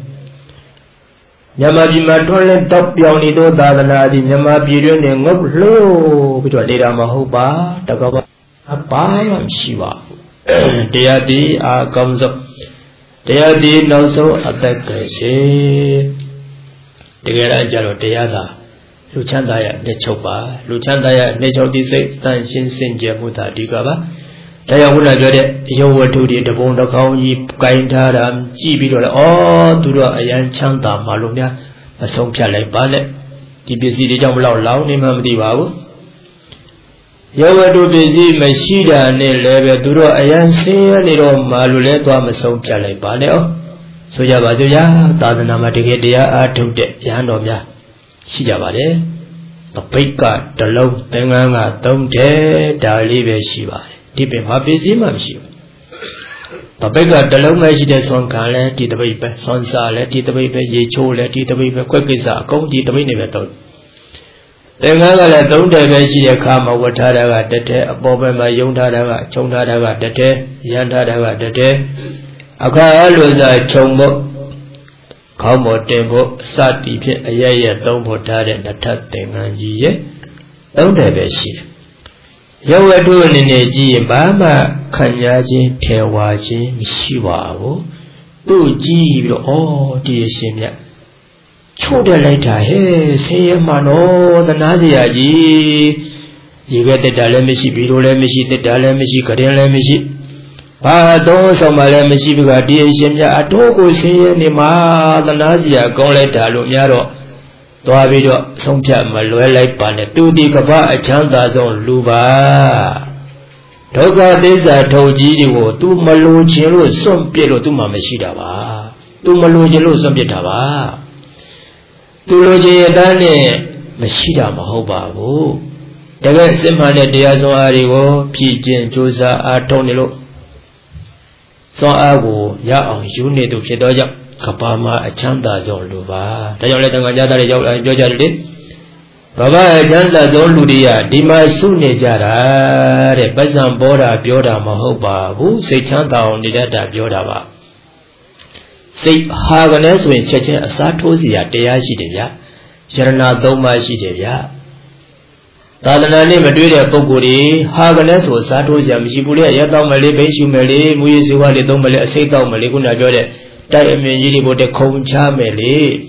Nyama Bimatole Top Yonido Tadana Di Nyama Biru Nengob Lo Bitua Leda Mahoba Takaba Apayam Shiva Deyadi Akamso Deyadi Nauso Atakase Tegera Jalo Deyada Luchanda Nechoba, Luchanda Nechoti Tan Shin Sinja Muta Digaba, Tayawuna Jode, Yowatu, the Bonda Kauni, Kaintaram, Jibido, all to the Ayan Chanta Malumia, a song like Bane, TBC the Jam Lao, Nimam Divago. Yowatu busy, Mashida, Nele, Duro Ayan Say, Little Maluleto, a song like Bane. So Yabazuya, Tadanamatia, took the Yanomia. Shijabare, the Pika, the low, Tenganga, Tomte, Dalibe Shiva, Deep in Mabizima Shiva. The Pika, the low Majida Son Kale, did the baby, Son Sale, did the baby, Yechola, did the baby, Quakiza, Kong did the Miniveto. Tenganga, don't the Shia Kama, Watadaga, Dete, Bobema, Yondadaga, Chondadaga, Dete, Yandadaga, Dete, Aka was a chombo. Kamo tempo sati pit a yaya don't put that in the tatting and ye. Don't have a shit. You were doing in a G. Bama Kanyaji, Tewaji, Mishiwao. Do G. Oh, dear Simia. Choda later, hey, say, Mano, the Nazia G. You get the Dalemishi, Bidolemishi, the Dalemishi, Kadelemishi. Don't some Malemishi, dear Simia, I don't say any ma, the Nazia, Goleta, Lumiaro. Toabido, some chat Maluela Panet, 2 D Kapa, a chanta zone, Luba. Toga this I told you, 2 Malu Chilo, some Piero to Mamashidava, 2 Malu Jelo, some Pietava. 2 Loje Dane, Mashida Mahoba. The rest of my dears are Pigeon, Josa, Artonilo. So I will, ya, you need to Kedoja. Kapama a chanda zone luva. Tayoletanga Jojadi Baba a chanda zone ludia, Dima Sune Jara, Bazan Bora, Bioda Mahoba, who say chanta on the data Biodava. Say Haganes when Chechen Asatozia, Deashi Devia, Jarana Doma Shidevia. Tadanani Madrid Poguri, Haganes was Satozia, Michibulia, Yata Malay, Beshu Malay, Muyisiwa, the Domale, Seta Maliguna Jode. Diamond would a comb charmely.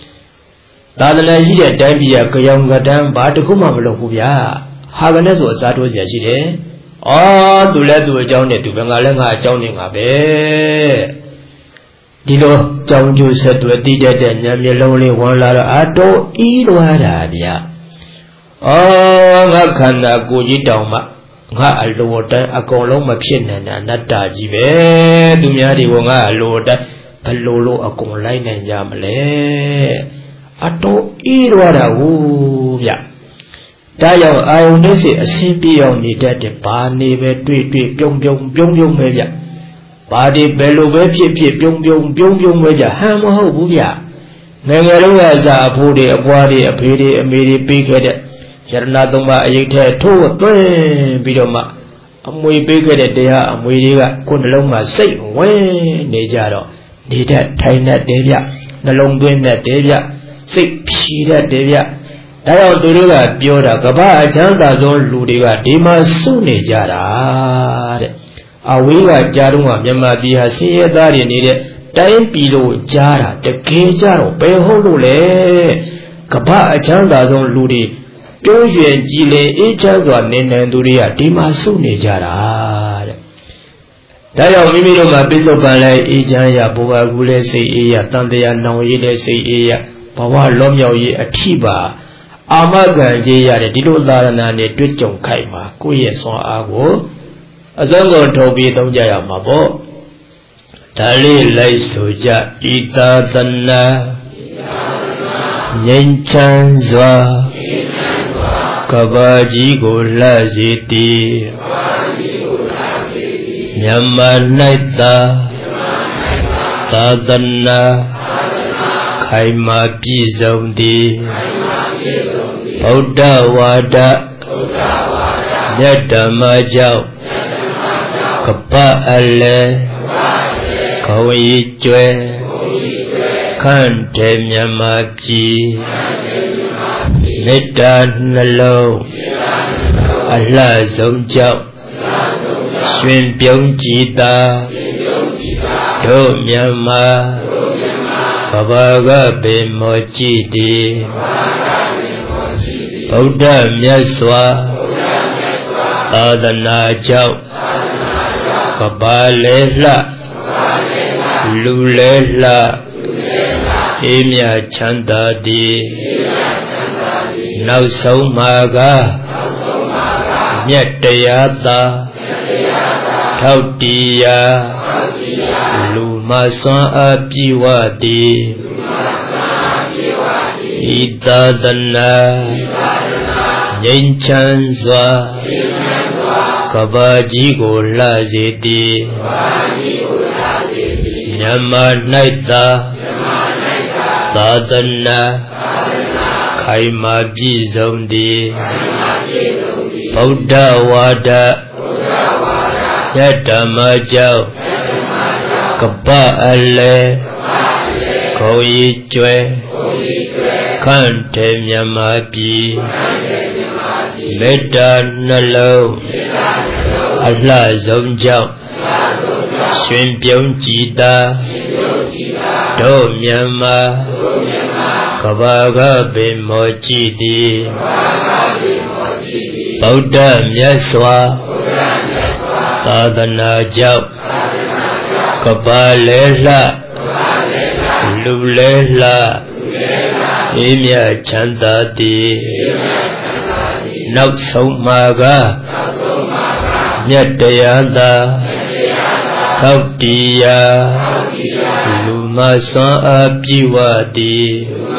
Tadana Jida Dabia, Kayanga Dam, Batakuma Lokuya. Haganes was Satos Yashide. Oh, to let to a journey to Bengalanga, joining a bear. Dino, John Jew said to a teacher, then Yami lonely one ladder, Ato, eat what Abia. Oh, Nakana Gujitama. Ha alota, a column of chin and Nata Jive, Dumiadi Wonga, Lord. Lolo a conline and Yamale. Ato Irwada Wooya. Tayo, I only say a simple only that the Pani Betri Pyong Media. Badi Bello Webship Pyong Media, Hamo Wooya. Nangalo as a body, a body, a pretty, a midi big headed. Yarnadoma, a yet two, Bidoma. A muy big headed there, a Muiga, Kundaloma, say, when Nejaro. Data Taina Devia, the long doing that Devia, sick Pida Devia. Dial Duriga, Bioda, Gaba, Janda, Don Ludiga, Dima Sune Jara. Awiga Jaruma, Yama Bia, see a daddy needed, တိုင်းပြည်လို့ကြားတာတကယ်ကြတော့ဘယ်ဟုတ်လို့လဲကပ္ပအချမ်းသာဆုံးလူတွေပြိုးရွယ်ကြည်လင်အေးချမ်းစွာနေနိုင်သူတွေကဒီမှာစုနေကြတာတဲ့ဒါကြောင့်မိမိတို့မှာပိဿပန်လိုက်အေးချမ်းရဘဝကူလည်းစိတ်အေးရတန်တရားနောင်ရည်လည်းစိတ်အေးရဘဝလောမြောက်ရေးအထိပါအာမခံကြီးရတယ်ဒီလိုသာသနာနဲ့တွေ့ကြုံခိုက်မှာကိုယ့်ရဲ့ဆွမ်းအားကိုအစွမ်းကုန်ထုတ်ပြီးသုံးကြရမှာပေါ့ဒါလေးလိုက်ဆိုကြဤသာသနာငြိမ်းချမ်းစွာကဘာကြီးကိုလှစေတည်မြတ်မ၌သာသာသနာခိုင်မာပြည့်စုံသည်ဗုဒ္ဓဝါဒမြတ်ဓမ္မကြောင့်ကပ္ပအလည်းခေါ်ရည်ကျွဲခန့်တယ်မြတ်မပြည်မေတ္တာနှလုံးအလှဆုံးကြောင့်ရွှင်ပြုံးကြည်သာတို့မြတ်မကဘာကပေမောကြည်သည်ဗုဒ္ဓမြတ်စွာသာသနာကြောင့်ကဘာလေလှလူလေလှအေးမြချမ်းသာသည်နောက်ဆုံးမှာကမြတ်တရားသာထောက်တီးရာလူမဆွမ်းအားပြည့်ဝသည်ဤသာသနာငြိမ်းချမ်းစွာကဘာကြီးကိုလှစေသည်မြတ်မ၌သာသာသနာခိုင်မာပြည့်စုံသည်ဗုဒ္ဓဝါဒယဓမ္မကြောင့်ကပ္ပအလည်းခေါ်ရည်ကျွဲခန့်တယ်မြတ်မပြည်မေတ္တာနှလုံးအလှဆုံးကြောင့်ရွှင်ပြုံးကြည်သာတို့မြတ်မကဘာကပေမောကြည်သည်ဗုဒ္ဓမြတ်စွာသာသနာကြောင့်ကဘာလေလှလူလေလှအေးမြချမ်းသာသည်နောက်ဆုံးမှာကမြတ်တရားသာထောက်တီးရာလူမဆွမ်းအားပြည့်ဝသည်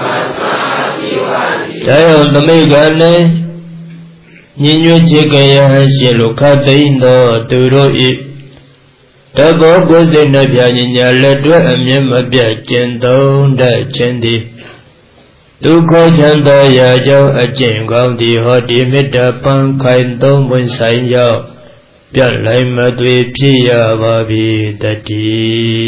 ဒါကြောင့်သမိကလည်းညီညွတ်ခြင်းကရဟန်းရှင်လိုခတ်သိမ်းသောသူတို့၏တကောကိုယ်စိတ်နှပြညညာလက်တွဲအမြဲမပြတ်ကျင့်သုံးတတ်ခြင်းသည်ဒုက္ခချမ်းသာရာကြောင့်အကျင့်ကောင်းသည်ဟောဒီမေတ္တာပန်းခိုင်သုံးပွင့်ဆိုင်ကြောင့်ပြတ်လိုက်မသွေဖြစ်ရပါပြီတတိ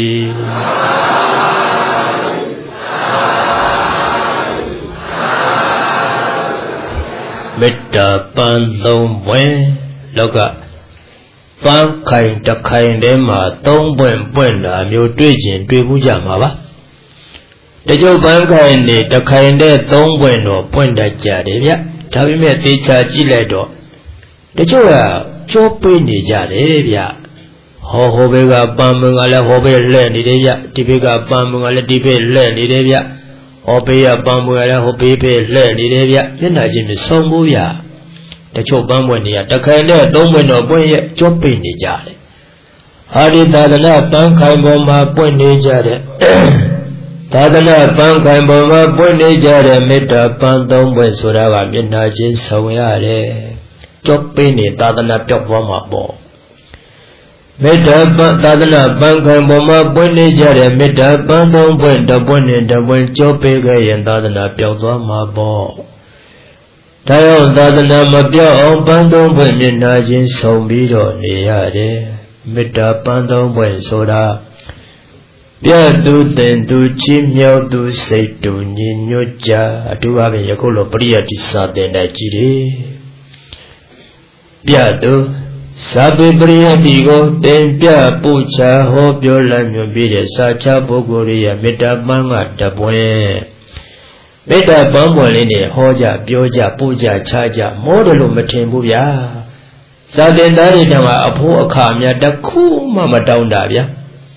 မေတ္တာပန်းသုံးပွင့်လောကပန်းခိုင်တစ်ခိုင်ထဲမှာသုံးပွင့်ပွင့်တာမျိုးတွေ့ခြင်းတွေ့မှုကြမှာပါတချို့ပန်းခိုင်နေတစ်ခိုင်တဲ့သုံးပွင့်တော့ပွင့်တတ်ကြတယ်ဗျဒါပေမဲ့သေချာကြည့်လိုက်တော့တချို့ကကျိုးပေးနေကြတယ်ဗျဟောဘက်ကပန်းမင်ကလည်းဟောဘက်လှဲ့နေတယ်ဗျဒီဘက်ကပန်းမင်ကလည်းဒီဘက်လှဲ့နေတယ်ဗျဟောဘေးကပန်းမင်ကလည်းဟောဘေးဘက်လှဲ့နေတယ်ဗျမျက်နှာချင်းမဆုံးဘူးဗျတချို့ပန်းပွင့်တွေကတခိုင်တဲ့သုံးပွင့်တော့ပွင့်ရဲ့ကျိုးပေးနေကြတယ်အာရိသာသနာပန်းခိုင်ပေါ်မှာပွင့်နေကြတယ်သာသနာပန်းခိုင်ပေါ်မှာပွင့်နေကြတဲ့မေတ္တာပန်းသုံးပွင့်ဆိုတာကမျက်နှာချင်းဆုံးရတယ်ကျုပ်ပေးနေသာသနာပြောက်သွားမှာပေါ့မေတ္တာပန်းသာသနာပန်းခိုင်ပေါ်မှာပွင့်နေကြတဲ့မေတ္တာပန်းသုံးပွင့်တပွင့်နဲ့တပွင့်ကျုပ်ပေးခဲ့ရင်သာသနာပြောက်သွားမှာပေါ့ဒါကြောင့်သာသနာမပြောက်အောင်ပန်းသုံးပွင့်မျက်နှာချင်းဆုံးပြီးတော့နေရတယ်မေတ္တာပန်းသုံးပွင့်ဆိုတာပြတ်သူတင်သူချီးမြှောက်သူစိတ်တူညီညွတ်ကြအတူအပြင်ယခုလိုပရိယတ်တိစာတင်တဲ့ကြည်တယ်ပြတ်သူ Sabi Priyatigo Tempia Pucha Hopiola Nubide Sacha Bogoria Meta Banga Dabwe Meta Bamboline Hoja Bioja Puja Chaja Modelo Matembuya Sadendari Nama Apo Akamya Daku Mama down Davia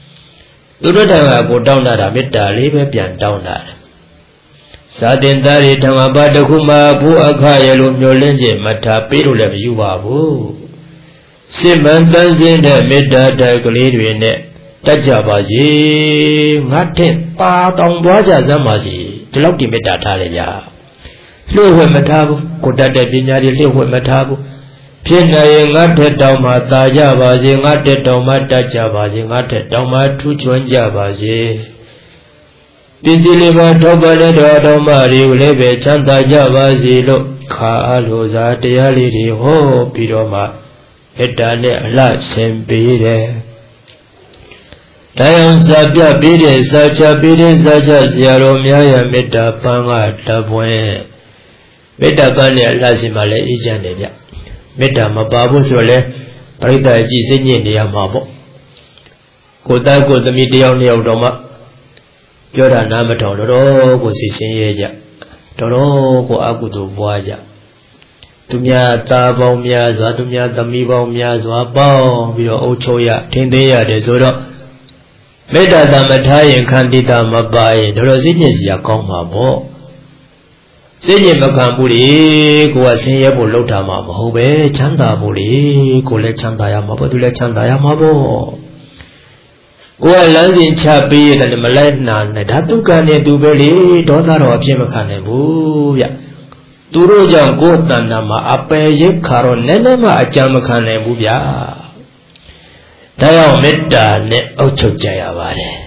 Udana go down that Meta Libe Pian down that Sadendari Tama Badakuma Bu Akayalo Nolenje Mata Pirula Yuabu Simantanzin the Meda Daglid Tajabazi Mate Patong Baja Zamazi, the Loki Meta Talia. Live Matabu, Kodada Vinari live with Matabu. Pina Ngate Doma Tajabazi, Ngate Doma Tajabazi, Ngate Doma Tuchuan Jabazi. Biziliva Tobale Domari, Leve Chanta Jabazi, look, Kaluza, the Alidi, Ho, Piroma. Etane la sempire Tayan sabya bide sacha ziyaro myaya metta panga tabwe Metta bane la simale ijane bya Metta mababu so le parita ji sinyi ne ya ma po Ko ta ko thami tayaw ne yaw do ma Pyo da na ma taw do ko si sin ye ja do ko akuto bwa ja Tumya Tabomya Zatumya Tamibomya Zwabao Bio Ochoya Tindeya de Zoro Meda Damatayan Candida Mabai Dorosinis Yakoma Bo Sini Makamburi Kuasin Yabu Lotama Hobe Chanda Buri Kule Chandaya Mabodule Chandaya Mabo Kualan Chapi and Malayna Nedatukan Dubeli Dotaro Pimakane Buya Turujan Gotan Nama Ape Karo Nenama Ajamakane Bubia Tayo Metta Ne Ocho Jayavare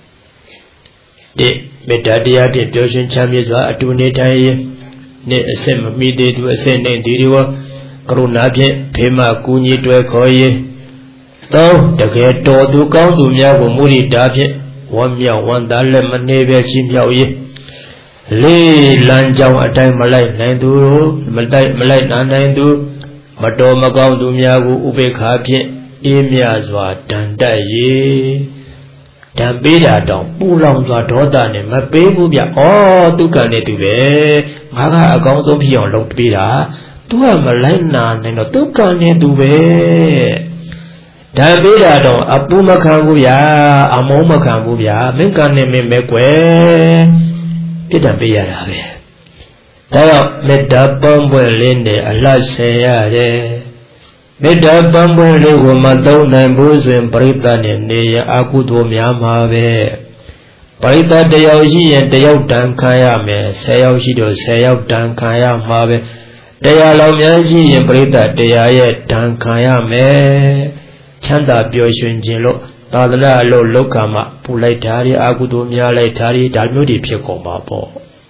De Metta Dia de Doshin Chamiza Atunetaye Ne Asem Mide to Ascend and Diriwa Karunabye Pema Kuni to Ekoye Though the Geto to Count to Miago Muri Dabye 1 Mia 1 dollar Maneve Chimyaoye Lee Lanjao a time Malay Nandu, Malay Nandu, Mato Magao Dumiagu Ube Kapi, Emiazwa, Dandaye, Dambida Dom, Pulang Dodan, my baby, oh, Tukane to be, Maga Agonzo Pion looked Bida, Tua Malay Nan and Tukane to be. Dambida Dom, Apuma Kambuya, Amoma Kambuya, Menkane Meque. Kita biar abe. Tayo meda bambul linde Allah sayade. Meda bambul lego matau nambu swim parita ne aku do myama be. Parita tayaw shi yen tayaw tan kaya me sayaw shi do sayaw tan kaya ma be. Tayaw law mya shi yen parita taya ye tan kaya me. Chanda pyo shun jin lo Tadana lo lokama pulai tari aku do mya lai tari dalmyo di phit kon ma po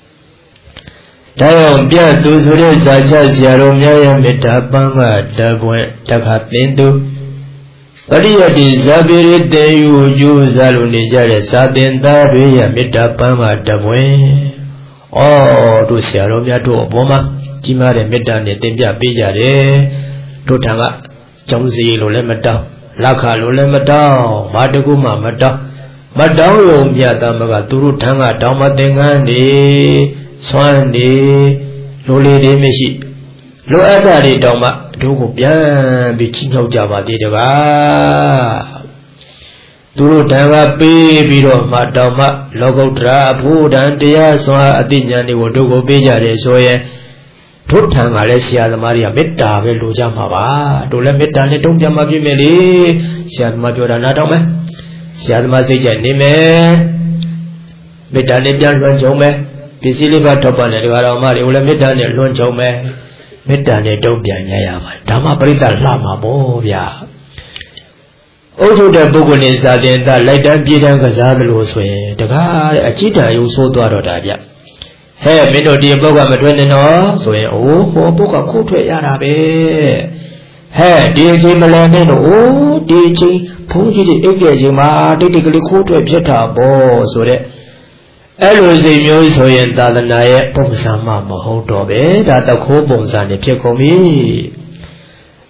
Tayo pya tu sure sacha siyaro mya ya metta panga dabwe takha tindu Pariyati sabiri teyu ju zalu ne jare satinda de ya metta panga dabwe Oh do siyaro mya do apo ma ji ma de metta ne tin pya pe jare do than ka chong si lo le ma taw Laka Lule Madao, Madaguma Madao, Madao Yatamaga, Turu Tanga, Daumatengandi, Swandi, Luli de Mishi, Loadari Doma, Dugubian, Bichino Java de Deva Turu Tanga, Biro, Madama, Logo Trap, Wood and Dia, Swa Adinani, Wodogo Bija de Soye. Tutang Alessia the Maria Metta will lose Jamava, to let Metta Netum Jamavimeli, Siad Majora Nadome, Siad Masija Nime, Metta Nibian Lunjome, Pisiliva Topan and Garamari, Ula Metta Lunjome, Metta Nedobian Yayama, Dama Brita Lama Bovia. Also the Bugun is that like that Gidan Gazadlos way, the guy, a cheetah you so to Arodadia. Hey, Mino di Boga Madweno, so oh, Boga Kutu Yarabe. Hey, DJ Malano, oh, DJ, Puji Egajima, Didigli Kutu Jetta, Bo, so that Elusi Muso and Dalanaya, Pomsama, Mahotobe, that the Kobons and the Piecomi.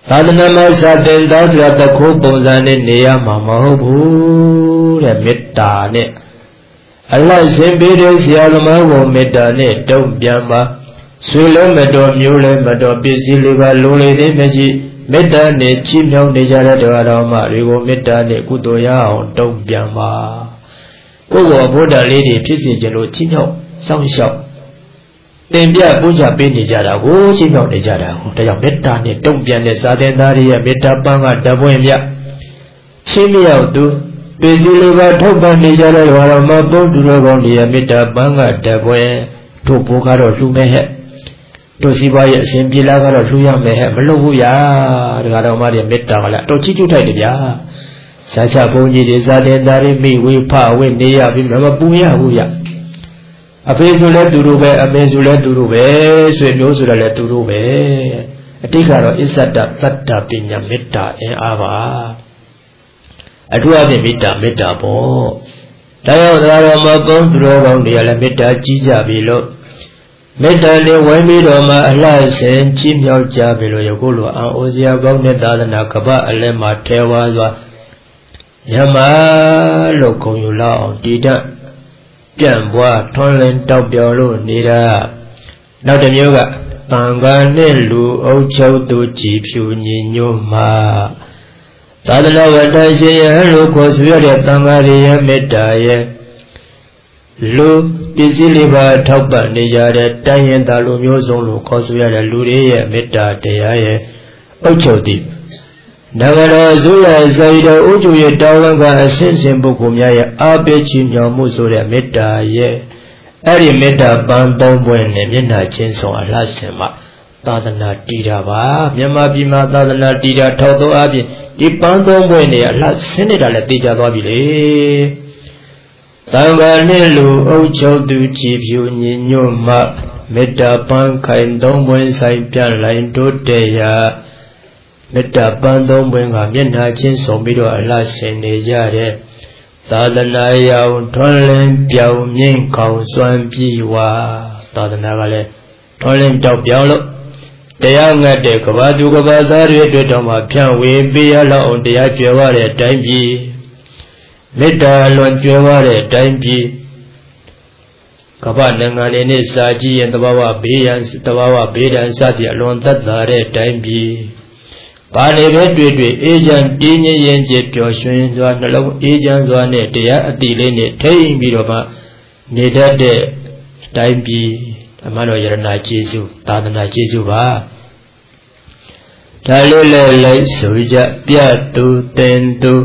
သာသနာမှာစာသင်သားဆိုတာတခိုးပုံစံနဲ့နေရမှာမဟုတ်ဘူးတဲ့မေတ္တာနဲ့အလတ်ရှင်ပေးတဲ့ဆရာသမားကိုမေတ္တာနဲ့တုံ့ပြန်ပါဆွေလည်းမတော်မျိုးလည်းမတော်ပစ္စည်းလေးပါလိုလေသေးမရှိမေတ္တာနဲ့ချီးမြှောက်နေကြတဲ့တရားတော်မှတွေကိုမေတ္တာနဲ့ကုသိုလ်ရအောင်တုံ့ပြန်ပါကိုယ်ကိုဘုရားလေးတွေဖြစ်စေခြင်းလို့ချီးမြှောက်စောင့်ရှောက်တင်ပြပူဇော်ပေးနေကြတာကိုချီးမြှောက်နေကြတာကိုဒါကြောင့်မေတ္တာနဲ့တုံ့ပြန်တဲ့စာသင်သားတွေရဲ့မေတ္တာပန်းကတပွင့်မြတ်ချီးမြှောက်သူပစ္စည်းလေးပါထောက်ပံ့နေကြတဲ့ဘာတော်မှာပုံသူတော်ကောင်းတွေရဲ့မေတ္တာပန်းကတပွင့်တို့ဘိုးကတော့လှူမဲ့ဟဲ့တို့စီပွားရဲ့အစဉ်ပြေလာကတော့လှူရမယ်ဟဲ့မလုပ်ဘူးရာတခါတော်မှတွေမေတ္တာကလည်းတော့ချီးကျူးထိုက်တယ်ဗျာဆာချဘုန်းကြီးတွေစာသင်သားတွေမိဝေဖဝေနေရပြီးမပူရဘူးရအဖေဆိုလဲသူတို့ပဲအမေဆိုလဲသူတို့ပဲဆွေမျိုးဆိုလဲသူတို့ပဲအတိတ်ကတော့အစ္ဆတသတ္တပညာမေတ္တာအင်အားပါအထူးအဖြင့်မေတ္တာပေါ့တရားတော်မှာပုံသူတော်ကောင်းတွေကလည်းမေတ္တာကြီးကြပြီလို့မေတ္တာနဲ့ဝိုင်းပြီးတော့မှအလှဆင်ချီးမြှောက်ကြပြီလို့ယခုလိုအံ့ဩစရာကောင်းတဲ့သာသနာကပ္ပအလဲမှာထဲဝါစွာယမလို့ဂုဏ်ယူလောက်အောင်တည်တတ်ပြန့်ပွားထွန်းလင်းတောက်ပြောင်လို့နေတာနောက်တစ်မျိုးကတန်ခါနဲ့လူအုပ်ချုပ်သူကြည်ဖြူညီညွတ်မှာသာသနာ့ဝတ္တရှင်ရဟန်းလို့ခေါ်ဆိုရတဲ့တန်ခါရရဲ့မေတ္တာရဲ့လူပစ္စည်းလေးပါထောက်ပံ့နေကြတဲ့တိုင်းရင်သားလူမျိုးစုံလို့ခေါ်ဆိုရတဲ့လူတွေရဲ့မေတ္တာတရားရဲ့အုပ်ချုပ်သည်နဂရအစိုးရစာရီတော်ဥကျူရဲ့တာဝန်ကအစဉ်စဉ်ပုဂ္ဂိုလ်များရဲ့အားပေးချီးမြှောက်မှုဆိုတဲ့မေတ္တာရဲ့အဲ့ဒီမေတ္တာပန်းသုံးပွင့်နဲ့မျက်နှာချင်းဆောင်အလှဆင်မှသာသနာတည်တာပါမြန်မာပြည်မှာသာသနာတည်တာထောက်သောအပြင်ဒီပန်းသုံးပွင့်နဲ့အလှဆင်နေတာလည်းသိကြသွားပြီလေသံဃာနဲ့လူအုပ်ချုပ်သူကြည်ဖြူညီညွတ်မှမေတ္တာပန်းခိုင်သုံးပွင့်ဆိုင်ပြန့်လိုက်တိုးတက်ရာမေတ္တာပန်းသုံးပွင့်ကမျက်နှာချင်းဆောင်ပြီးတော့အလှဆင်နေကြတဲ့သာသနာရောင်ထွန်းလင်းပြောင်မြင့်ခေါင်စွမ်းပြီးဝါသာသနာကလည်းထွန်းလင်းတောက်ပြောင်လို့တရားငတ်တဲ့ကဘာသူကဘာသားတွေအတွက်တော့မှဖြန့်ဝေပေးရလောက်အောင်တရားကျွယ်ဝတဲ့တိုင်းပြည်မေတ္တာလွန်ကျွယ်ဝတဲ့တိုင်းပြည်ကမ္ဘာနိုင်ငံတွေနဲ့စာကြည့်ရင်တဘာဝဘေးရန်တဘာဝဘေးဒဏ်စသည်အလွန်သက်သာတဲ့တိုင်းပြည်ဘာနေပဲတွေ့အေးချမ်းတည်ငြိမ်ရင်ကျပျော်ရွှင်စွာနှလုံးအေးချမ်းစွာနဲ့တရားအတိလေးနဲ့ထိမ့်ပြီးတော့မှနေတတ်တဲ့တိုင်းပြည်အမှန်တော်ယရနာကျေးဇူးသာသနာကျေးဇူးပါဒါလေးလည်းလိုက်ဆိုကြပြသူတင်သူ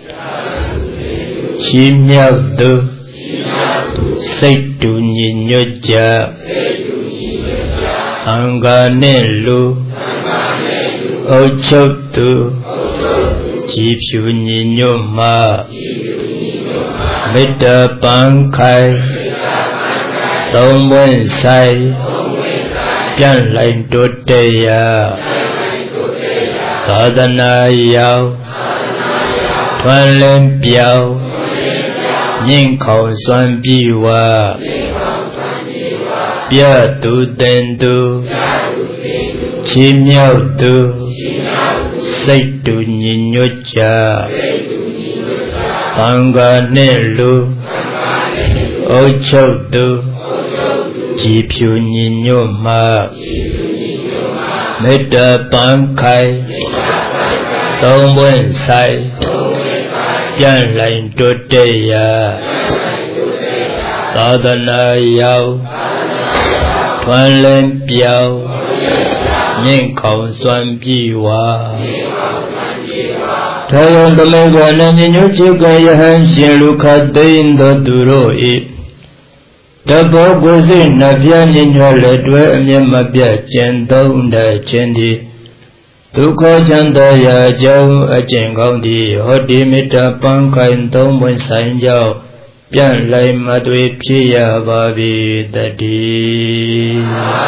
ချီးမြှောက်သူစိတ်တူညီညွတ်ကြသံဃာနဲ့လူအုပ်ချုပ်သူကြည်ဖြူညီညွတ်မှမေတ္တာပန်းခိုင်သုံးပွင့်ဆိုင်ပြန့်လိုက်တိုးတက်ရာသာသနာရောက်ထွန်းလင်းပြောင်မြင့်ခေါင်စွမ်းပြီးဝါပြသူတင်သူချီးမြှောက်သူစိတ်တူညီညွတ်ကြသံဃာနဲ့လူအုပ်ချုပ်သူကြည်ဖြူညီညွတ်မှမေတ္တာပန်းခိုင်သုံးပွင့်ဆိုင်ပြန့်လိုက်တိုးတက်ရာသာသနာရောက်ထွန်းလင်းပြောင်မြင့်ခေါင်စွမ်းပြီးဝါထောင်တမေကနဲ့ညညွတ်ချကယဟန်ရှင်လူခသိမ့်သောသူတို့ဤတဘောကိုယ်စိတ်နှပြညညွတ်လက်တွဲအမျက်မပြတ်ကျင့်သုံးတဲ့ခြင်းသည်ဒုက္ခချမ်းသာရာကြောင့်အကျင့်ကောင်းသည်ဟောဒီမေတ္တာပန်းခိုင်သုံးပွင့်ဆိုင်ကြောင့်ပြန့်လိုက်မသွေဖြစ်ရပါပြီတည်း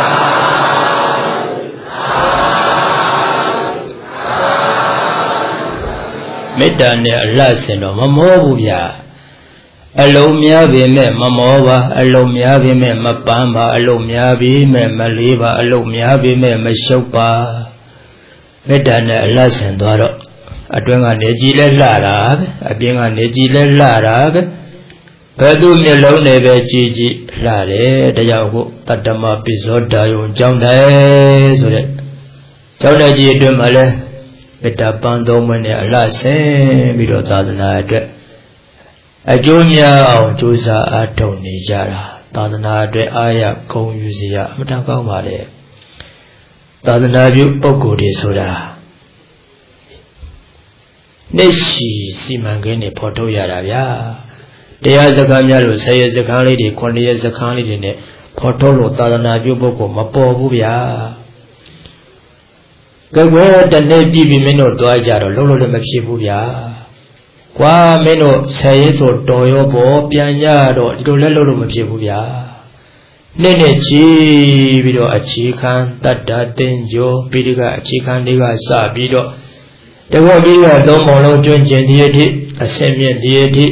မေတ္တာနဲ့အလှဆင်တော့မမောဘူးဗျာအလုံးများပေမဲ့မမောပါအလုံးများပေမဲ့မပန်းပါအလုံးများပေမဲ့မလေးပါအလုံးများပေမဲ့မရှုပ်ပါမေတ္တာနဲ့အလတ်ဆင်သွားတော့အတွင်းကနေကြည်လဲလှတာပဲအပြင်ကနေကြည်လဲလှတာပဲဘယ်သူမျက်လုံးနဲ့ပဲကြည်ကြည်လှတယ်တရားကိုတတ္တမပိဇောတာယုံကြောင်းတယ်ဆိုတဲ့ကြောင်းတဲ့ကြီးအတွင်းမှာလဲမေတ္တာပန်းသုံးမနဲ့အလတ်ဆင်ပြီးတော့သာသနာအတွက်အကျိုးများအောင်ကြိုးစားအားထုတ်နေကြတာသာသနာအတွက်အားရဂုဏ်ယူစရာအမှန်တန်ကောင်းပါလေသာသနာပြုပုဂ္ဂိုလ်တွေဆိုတာနေ့ရှိစီမံကိန်းတွေဖော်ထုတ်ရတာဗျာတရားစကားများလို့10ရက်စကားလေးတွေ9ရက်စကားလေးတွေနဲ့ဖော်ထုတ်လို့သာသနာပြုပုဂ္ဂိုလ်မပေါ်ဘူးဗျာကြွယ်တနေ့ပြည်ပြီးမင်းတို့သွားကြတော့လုံးလုံးလည်းမဖြစ်ဘူးဗျာကွာမင်းတို့10ရက်ဆိုတော်ရောပေါ်ပြန်ရတော့ဒီလိုလည်းလုံးလုံးမဖြစ်ဘူးဗျာနေ့နဲ့ချီပြီးတော့အခြေခံတတ္တတင်ညောပိဋကအခြေခံလေးကစပြီးတော့တဘောပြီးတော့သုံးပုံလုံးကျွန်းကျင်ဒီအထိအစင်မြင့်ဒီအထိ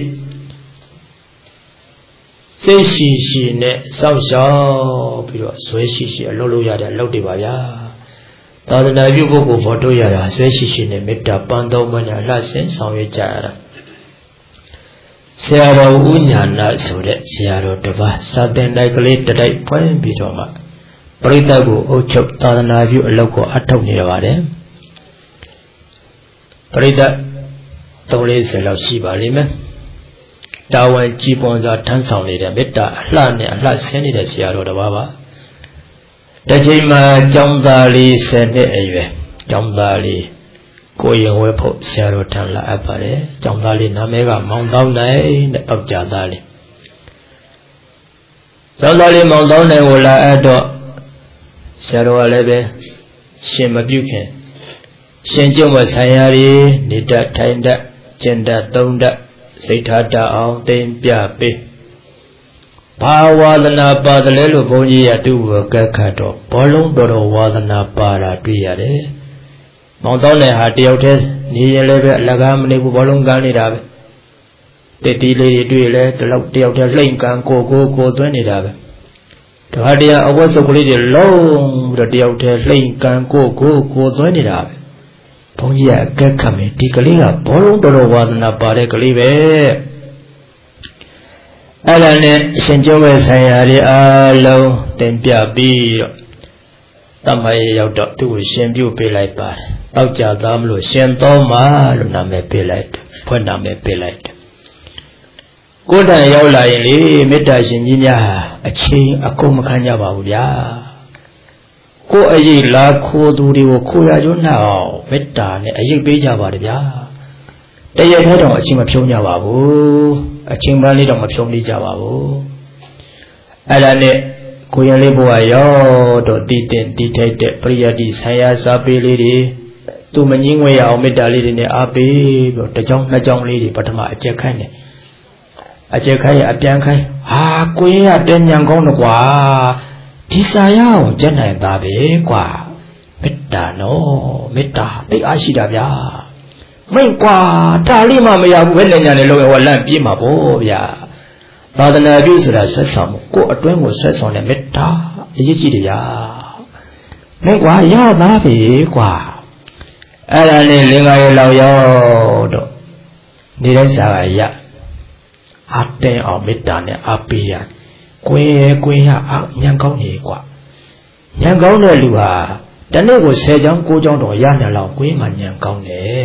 စိတ်ရှိရှိနဲ့စောင့်ရှောက်ပြီးတော့ဇွဲရှိရှိအလုပ်လုပ်ရတဲ့အလုပ်တွေပါဗျာသာသနာပြုပုဂ္ဂိုလ်ဖော်ထုတ်ရတာဇွဲရှိရှိနဲ့မေတ္တာပန်းသုံးမနဲ့အလှဆင်ဆောင်ရွက်ကြရတာဆရာတော်ဥညာဏဆိုတဲ့ဆရာတော်တစ်ပါးစာသင်တိုက်ကလေးတစ်တိုက်ဖွင့်ပြီးတော့မှပရိသတ်ကိုအုပ်ချုပ်သာသနာပြုအလုပ်ကိုအထောက်နေရပါတယ်ပရိသတ်340လောက်ရှိပါလိမ့်မယ်တာဝန်ကြီးပွန်စွာထမ်းဆောင်နေတဲ့မေတ္တာအလှနဲ့အလှဆင်းနေတဲ့ဆရာတော်တစ်ပါးပါတစ်ချိန်မှာကျောင်းသားလေး10နှစ်အရွယ်ကျောင်းသားလေးကိုရင်ဝဲဖို့ဆရာတော်ထံလာအပ်ပါတယ်ကျောင်းသားလေးနာမည်ကမောင်တောင်းနိုင်တဲ့တောက်ကြသားလေးကျောင်းသားလေးမောင်တောင်းနိုင်ကိုလာအပ်တော့ဆရာတော်ကလည်းပဲရှင်မပြုခင်ရှင်ကျုံမဆိုင်ရာကြီးနေတတ်ထိုင်တတ်ကျင့်တတ်သုံးတတ်စိတ်ထားတတ်အောင်သင်ပြပေးဘာဝါဒနာပါတယ်လို့ဘုန်းကြီးကသူ့ကိုကက်ခတ်တော့ဘောလုံးတော်ဝါဒနာပါတာတွေ့ရတယ်မောင်တောင်းတဲ့ဟာတယောက်တည်းနေရင်လည်းပဲအလကားမနေဘူးဘောလုံးကန်းနေတာပဲတက်တီးလေးတွေတွေ့လဲတလောက်တယောက်တည်းလှိမ့်ကန်ကိုသွင်းနေတာပဲတခါတည်းအဝတ်စုပ်ကလေးတွေလုံးပြီးတော့တယောက်တည်းလှိမ့်ကန်ကိုသွင်းနေတာပဲဘုန်းကြီးကအကက်ခတ်မယ်ဒီကလေးကဘောလုံးတော်ဝါဒနာပါတဲ့ကလေးပဲအဲ့ဒါနဲ့အရှင်ကျောင်းရဲ့ဆိုင်ရာတွေအားလုံးတင်ပြပြီးတော့တမယေရောက်တော့သူ့ကိုရှင်ပြုပေးလိုက်ပါတယ်တောက်ကြသားမလို့ရှင်တော်မလို့နာမည်ပေးလိုက်တယ်ဖွင့်နာမည်ပေးလိုက်တယ်ကိုယ်တိုင်ရောက်လာရင်လေမေတ္တာရှင်ကြီးများအချင်းအကုန်မခံကြပါဘူးဗျာကိုယ်အရေးလာခိုးသူတွေကိုခိုးရကျွန်းနှောက်မေတ္တာနဲ့အရေးပေးကြပါတယ်ဗျာတရထဲတော့အချင်းမဖြုံးကြပါဘူးအချင်းပန်းလေးတော့မဖြုံးနေကြပါဘူးအဲ့ဒါနဲ့ကိုရင်လေးဘုရားရောက်တော့တည်တင်တည်ထိုက်တဲ့ပရိယတ်တိဆံရစာပေလေးတွေသူမငင်းငွေရအောင်မေတ္တာလေးတွေနဲ့အားပေးပြီးတော့တစ်ကြောင်းနှစ်ကြောင်းလေးတွေပထမအကျက်ခိုင်းတယ်အကျက်ခိုင်းရအပြန်ခိုင်းဟာကိုရင်ရတဲ့ညံကောင်းတော့ကွာဒီစာရအောင်ကျက်နိုင်တာပဲကွာမေတ္တာနော်မေတ္တာသိအားရှိတာဗျာမိတ်ကွာဒါလေးမှမရဘူးပဲလက်ညာနဲ့လောက်ရောလန့်ပြေးမှာပေါ့ဗျာသာသနာပြုဆိုတာဆက်ဆောင်မှုကိုအတွင်းကိုဆက်ဆောင်တဲ့မေတ္တာအရေးကြီးတယ်ဗျာမိတ်ကွာရသားပြီကွာအဲ့ဒါနဲ့လင်္ကာရဲ့လောက်ရောက်တော့နေတိုင်းစာကရအတဲအောင်မေတ္တာနဲ့အပေးရကွယ်ရညံကောင်းနေကွာညံကောင်းတဲ့လူဟာတနေ့ကို10ကြောင်း9ကြောင်းတော့ရနိုင်လောက်ကွယ်မှညံကောင်းတယ်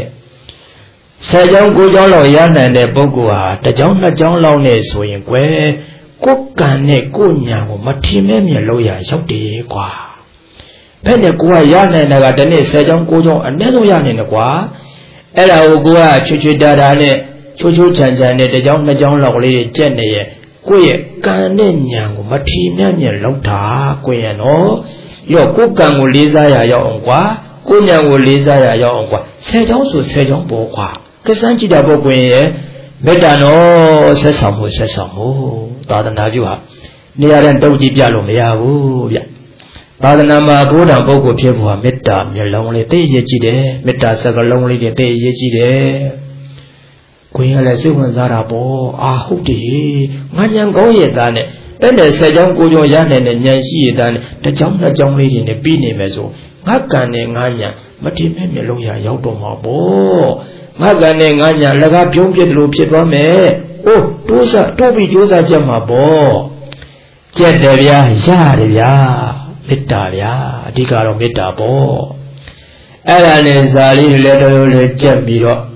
10ကြောင်း9ကြောင်းလောက်ရနိုင်တဲ့ပုဂ္ဂိုလ်ဟာ1ကြောင်း2ကြောင်းလောက်နဲ့ဆိုရင်ကွယ်ကိုကံနဲ့ကိုညာကိုမထင်မဲ့မြင်လို့ရရောက်တယ်ကွာဘယ်နဲ့ကိုကရနိုင်တာကတနေ့10ကြောင်း9ကြောင်းအနည်းဆုံးရနိုင်တယ်ကွာအဲ့ဒါကိုကိုကချွတ်တာနဲ့ချိုးချန်နဲ့1ကြောင်း2ကြောင်းလောက်ကလေးကြက်နေရဲ့ကိုယ့်ရဲ့ကံနဲ့ညာကိုမထင်မဲ့မြင်လောက်တာကိုရနော်ရောကိုကံကိုလေးစားရရောက်အောင်ကွာကိုညာကိုလေးစားရရောက်အောင်ကွာ10ကြောင်းဆို10ကြောင်းပေါ်ကွာကစမ်းကြည့်တာပေါ့ကွင်ရဲ့မေတ္တာနော်ဆက်ဆောင်မှုသာသနာပြုဟာနေရာတဲ့တုတ်ကြည့်ပြလို့မရဘူးဗျသာသနာမှာဘုရားပုဂ္ဂိုလ်ဖြစ်ဖို့ဟာမေတ္တာမျက်လုံးလေးသိရကြည့်တယ်မေတ္တာစကားလုံးလေးတွေသိရကြည့်တယ်ကွင်ရလည်းစိတ်ဝင်စားတာပေါ့အာဟုတ်တယ်ငါညံကောင်းရဲ့သားနဲ့တဲ့တဲ့ဆက်ကြောင်းကိုကြောင့်ရနိုင်တဲ့ဉာဏ်ရှိရတဲ့တကြောင်းနှစ်ကြောင်းလေးတွေနဲ့ပြီးနေမယ်ဆိုငါကံနဲ့ငါညာမတည်မဲ့မျိုးလုံးရရောက်တော့မှာပေါ့ငါကံနဲ့ငါညာလက်ကားပြုံးပြစ်တယ်လို့ဖြစ်သွားမယ်အိုးတိုးပြီးကြိုးစားကြမှာပေါ့ကြက်တယ်ဗျာရတယ်ဗျာမေတ္တာဗျာအဓိကတော့မေတ္တာပေါ့အဲ့ဒါနဲ့ဇာလေးလည်းတော်လေးကြက်ပြီးတော့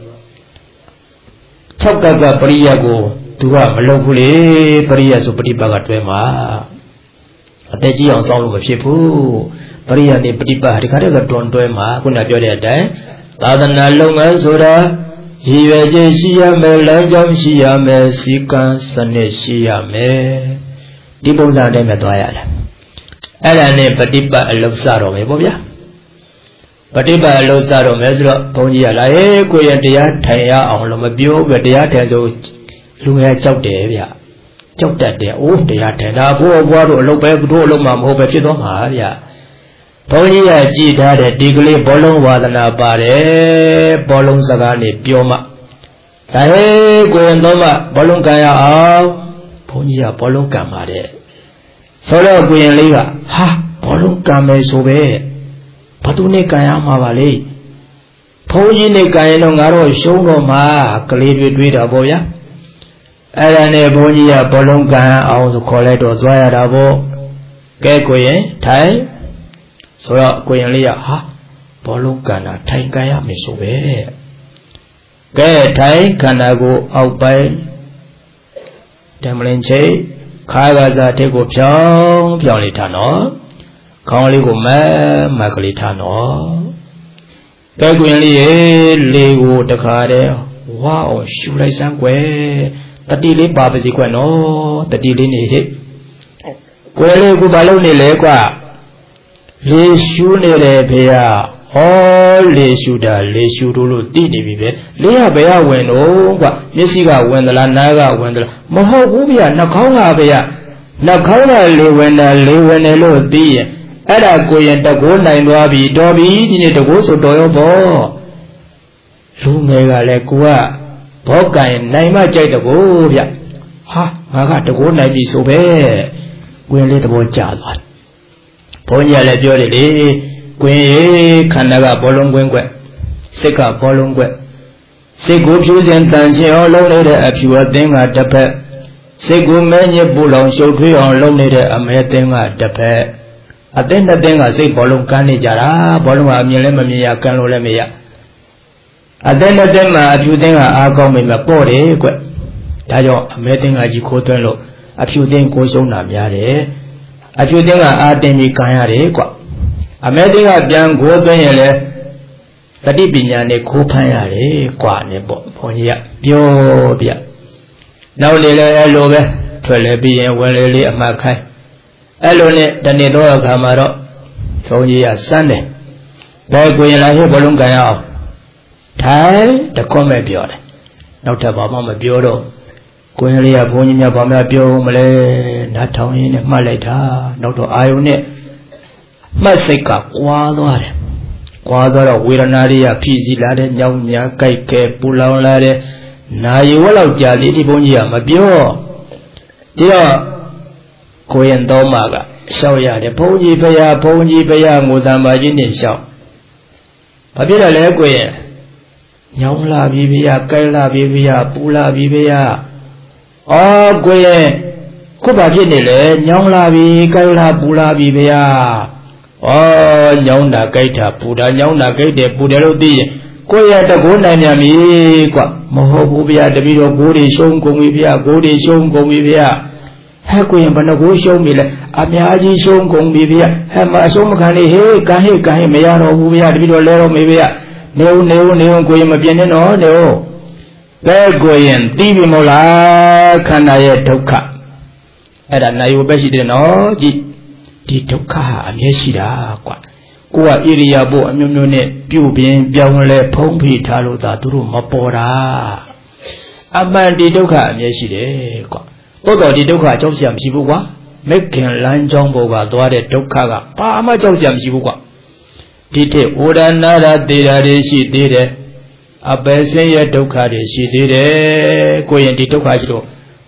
6ကကပရိယတ်ကိုသူကမလုပ်ဘူးလေပရိယတ်ဆိုပฏิပတ်ကတွဲမှာအသက်ကြီးအောင်စောင့်လို့မဖြစ်ဘူးပရိယတ်နဲ့ပฏิပတ်ဒီခါတည်းကတွန်တွဲမှာခုနပြောတဲ့အတိုင်းသာသနာလုပ်ငန်းဆိုတာရည်ရွယ်ချက်ရှိရမယ်လမ်းကြောင်းရှိရမယ်စီကံစနစ်ရှိရမယ်ဒီပုံစံနဲ့သွားရတယ်အဲ့ဒါနဲ့ပฏิပတ်အလုပ်စတော့မယ်ပေါ့ဗျာပฏิပတ်အလုပ်စတော့မယ်ဆိုတော့ဘုန်းကြီးကလာကိုယ့်ရဲ့တရားထိုင်ရအောင်လို့မပြောပဲတရားထိုင်လို့လူငယ်ကြောက်တယ်ဗျကြောက်တတ်တယ်အိုးတရားထိုင်တာဘိုးဘွားတို့အလုပ်ပဲတို့အလုပ်မှမဟုတ်ပဲဖြစ်သွားမှာဗျဘုန်းကြီးကကြည်ထားတဲ့ဒီကလေးဘောလုံးဝါဒနာပါတယ်ဘောလုံးစကားနဲ့ပြောမှဒါဟဲ့ကိုရင်တော့မှဘောလုံးကန်ရအောင်ဘုန်းကြီးကဘောလုံးကန်ပါတယ်ဆိုတော့ကိုရင်လေးကဟာဘောလုံးကန်မယ်ဆိုပဲဘာသူနဲ့ကန်ရမှာပါလေဘုန်းကြီးနဲ့ကန်ရင်တော့ငါတို့ရှုံးတော့မှာကလေးတွေးတာပေါ့ဗျာအဲ့ဒါနဲ့ဘုန်းကြီးကဘောလုံးကန်အောင်ဆိုခေါ်လိုက်တော့သွားရတာပေါ့ကဲကိုရင်ထိုင်ဆိုတော့ကိုရင်လေးကဟာဘောလုံးကန်တာထိုင်ကန်ရမယ်ဆိုပဲကဲထိုင်ခန္ဓာကိုအောက်ပိုင်းတမလင်ချိတ်ခါကစားတဲ့ကိုဖြောင်းလေးထားနော်ခေါင်းလေးကိုမကလေးထားနော်ကဲကိုရင်လေးရေလေးကိုတခါတည်းဝါအောင်ရှူလိုက်စမ်းကွယ်တတိလေးပါပါစီကွနော်တတိလေးနေဟဲ့ကွယ်လေးကိုဘာလုပ်နေလဲကွာလေရှူနေတယ်ဖေရဟောလေရှူတာလေရှူလို့သိနေပြီပဲလေးကဘယ်ကဝင်တော့ကွာမျက်စိကဝင်သလားနားကဝင်သလားမဟုတ်ဘူးဗျာနှာခေါင်းကဖေရနှာခေါင်းကလေဝင်တယ်လို့သိရင်အဲ့ဒါကိုရင်တကိုးနိုင်သွားပြီတော်ပြီဒီနေ့တကိုးဆိုတော်ရောပေါ့လူငယ်ကလည်းကိုကဘောကင်နိုင်မှကြိုက်တကိုးဗျဟာငါကတကိုးနိုင်ပြီဆိုပဲဝင်လေးသဘောကျသွားဘုန်းကြီးကလည်းပြောတယ်လေကွင်းခန္ဓာကဘောလုံးကွင်းကွက်စိတ်ကဘောလုံးကွက်စိတ်ကိုဖြူစင်တန်ရှင်းအောင်လုပ်နေတဲ့အဖြူအသင်းကတစ်ဖက်စိတ်ကိုမဲညစ်ပူလောင်ရှုပ်ထွေးအောင်လုပ်နေတဲ့အမဲသင်းကတစ်ဖက်အသင်းနှစ်သင်းကစိတ်ဘောလုံးကန်းနေကြတာဘောလုံးကအမြင်လည်းမမြင်ရကန်းလို့လည်းမရအသင်းနှစ်သင်းမှာအဖြူသင်းကအားကောင်းမိမှပေါ့တယ်ကွဒါကြောင့်အမဲသင်းကကြီးခိုးသွင်းလို့အဖြူသင်းကိုရှုံးတာများတယ်အဖြူသင်းကအားတင်ပြီးကန်းရတယ်ကွအမဲသင်းကပြန်ကိုသွင်းရင်လည်းတတိပညာနဲ့ခိုးဖမ်းရတယ်ကွာနဲ့ပေါ့ဘုန်းကြီးကပြောပြနောက်လေလည်းအဲ့လိုပဲထွက်လေပြီးရင်ဝင်လေလေးအမှတ်ခိုင်းအဲ့လိုနဲ့တနေ့တော့အခါမှာတော့ဘုန်းကြီးကစမ်းတယ်ဘယ်ကိုရင်လာဟဲ့ဘလုံးကန်ရအောင်ထိုင်တခွန်းပဲပြောတယ်နောက်ထပ်ဘာမှမပြောတော့ကိုရင်လေးကဘုန်းကြီးများဘာမှပြောမလဲနားထောင်ရင်းနဲ့မှတ်လိုက်တာနောက်တော့အာယုန်နဲ့မှတ်စိတ်ကကွာသွားတယ်ကွာသွားတော့ဝေဒနာတွေကဖြည့်စည်းလာတဲ့ညောင်းညာကြိုက်ကဲပူလောင်လာတဲ့နာရီဝက်လောက်ကြာလေးဒီဘုန်းကြီးကမပြောဒီတော့ကိုရင်တော်မကရှောက်ရတယ်ဘုန်းကြီးဖရာငိုတံပါကြီးနဲ့ရှောက်ဘာဖြစ်တယ်လဲကိုရင်ညောင်းလာပြီဖရာကြိုက်လာပြီဖရာပူလာပြီဖရာအော်ကိုရင်ခုဘာဖြစ်နေလဲညောင်းလာပြီကြိုက်လာပူလာပြီဖရာဩညောင်းတာကြိုက်တာပူတာညောင်းတာကြိုက်တယ်ပူတယ်လို့သိရင်ကိုရတကိုးနိုင်မြန်ပြီကွမဟုတ်ဘူးဗျာတပည့်တော်ကိုယ်တွေရှုံးကုန်ပြီဗျာကိုယ်တွေရှုံးကုန်ပြီဗျာဟဲ့ကိုရင်ဘယ်နှကိုးရှုံးပြီလဲအများကြီးရှုံးကုန်ပြီဗျာဟဲ့မအရှုံးမခံနေဟေးကန်မရတော့ဘူးဗျာတပည့်တော်လဲတော့မေးဗျာနေဦးကိုရင်မပြင်းနဲ့တော့နေဦးကဲကိုရင်သိပြီမို့လားခန္ဓာရဲ့ဒုက္ခအဲ့ဒါနိုင်ဝပဲရှိတယ်နော်ကြည့်ဒီဒုက္ခဟာအမြဲရှိတာကွာကိုကဣရိယာပုအမျိုးမျိုးနဲ့ပြုတ်ပြင်းပြောင်းလဲဖုံးဖိထားလို့သာသူတို့မပေါ်တာအမှန်ဒီဒုက္ခအမြဲရှိတယ်ကွာတိုးတော်ဒီဒုက္ခကြောက်စရာမရှိဘူးကွာမက်ခင်လမ်းကြောင်းပေါ်ကသွားတဲ့ဒုက္ခကဘာမှကြောက်စရာမရှိဘူးကွာဒီထက်ဝရဏရာတေရာတွေရှိသေးတယ်အပယ်ဆင်းရဲဒုက္ခတွေရှိသေးတယ်ကိုရင်ဒီဒုက္ခရှိတော့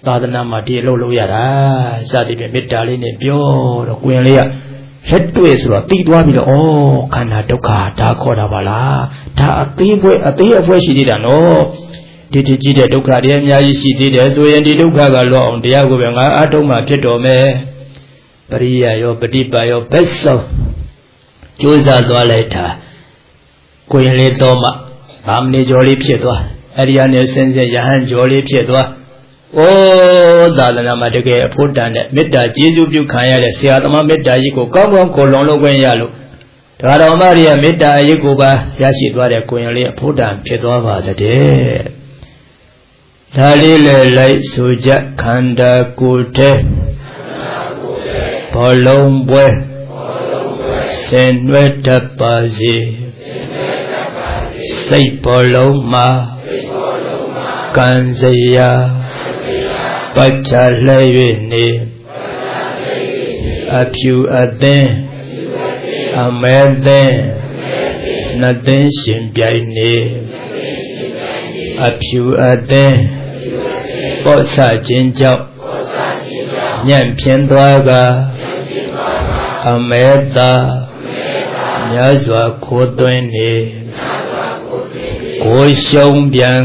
သာသနာမှာဒီအလုပ်လုပ်ရတာစသည်ဖြင့်မေတ္တာလေးနဲ့ပြောတော့ကိုရင်လေးကလက်တွေ့ဆိုတော့တီးသွားပြီးတော့ဩခန္ဓာဒုက္ခဒါခေါ်တာပါလားဒါအသေးအဖွဲရှိသေးတာနော်ဒီကြည့်တဲ့ဒုက္ခတွေအများကြီးရှိသေးတယ်ဆိုရင်ဒီဒုက္ခကလွတ်အောင်တရားကိုပဲငါအထုံးမှဖြစ်တော်မယ်ပရိယရောပฏิပါရောဘက်ဆုံးကြိုးစားသွားလိုက်တာကိုရင်လေးတော့မှဗာမဏေကျော်လေးဖြစ်သွားအဲ့ဒီကနေစင်စစ်ယဟန်ကျော်လေးဖြစ်သွားဩသာသနာမှာတကယ်အဖို့တန်တဲ့မေတ္တာကျေးဇူးပြုခံရတဲ့ဆရာသမားမေတ္တာကြီးကိုကောင်းကောင်းကိုလွန်လို့ခွင့်ရလို့ဒါတော်မရိယမေတ္တာအရေးကိုပါရရှိသွားတဲ့ကိုရင်လေးအဖို့တန်ဖြစ်သွားပါတဲ့ဒါလေးလည်းလိုက်ဆိုကြခန္ဓာကိုယ်ထဲဘောလုံးပွဲဆင်နွယ်တတ်ပါစေစိတ်ဘောလုံးမှာကံစရာပတ်ချလဲ၍နေအဖြူအသင်းအမဲသင်းနှစ်သင်းရှင်ပြိုင်နေအဖြူအသင်းပောဆခြင်းကြောင့်ညံ့ဖြင်းသွားကအမဲသာများစွာခိုးသွင်းနေကိုရှုံးပြန်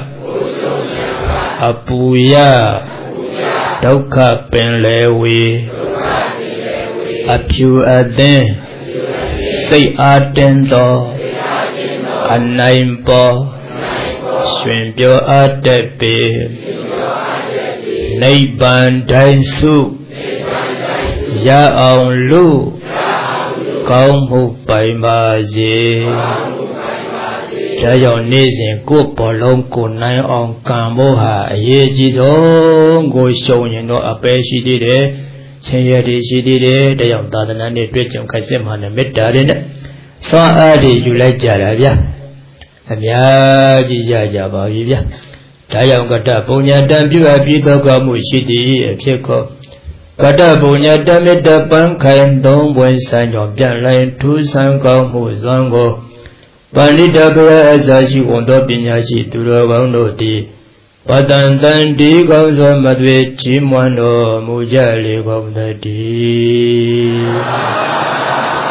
ကအပူရဒုက္ခပင်လေဝေအဖြူအသင်းစိတ်အားတင်းသောအနိုင်ပေါ်ရွှင်ပြောအပ်တတ်ပေနိဗ္ဗာန်တိုင်းစုရအောင်လူကောင်းမှုပိုင်ပါစေဒါကြောင့်နေ့စဉ်ကိုယ်ဘောလုံးကိုနိုင်အောင်ကံမို့ဟာအရေးကြီးဆုံးကိုရှုံရင်တော့အပယ်ရှိသေးတယ်ဆင်းရဲတွေရှိသေးတယ်ဒါကြောင့်သာသနာ့နဲ့တွေ့ကြုံခိုက်စစ်မှနဲ့မေတ္တာတွေနဲ့စွမ်းအားတွေယူလိုက်ကြတာဗျာအများကြီးရကြပါပြီဗျာဒါကြောင့်ကတ္တပုညတံပြုအပ်ပြီးသောကောင်းမှုရှိသည်အဖြစ်ခေါ်ကတ္တပုညတမေတ္တပန်းခိုင်သုံးပွင့်ဆိုင်ကြောင့်ပြန်လိုက်ထူးဆန်းကောင်းမှုစွမ်းကိုပါဠိတဘုရားအစရှိဝန်သောပညာရှိသူတော်ကောင်းတို့သည်ပတန်တန်ဒီကောင်းစွာမသွေကြီးမွန်းတော်မူကြလေကုန်သတည်း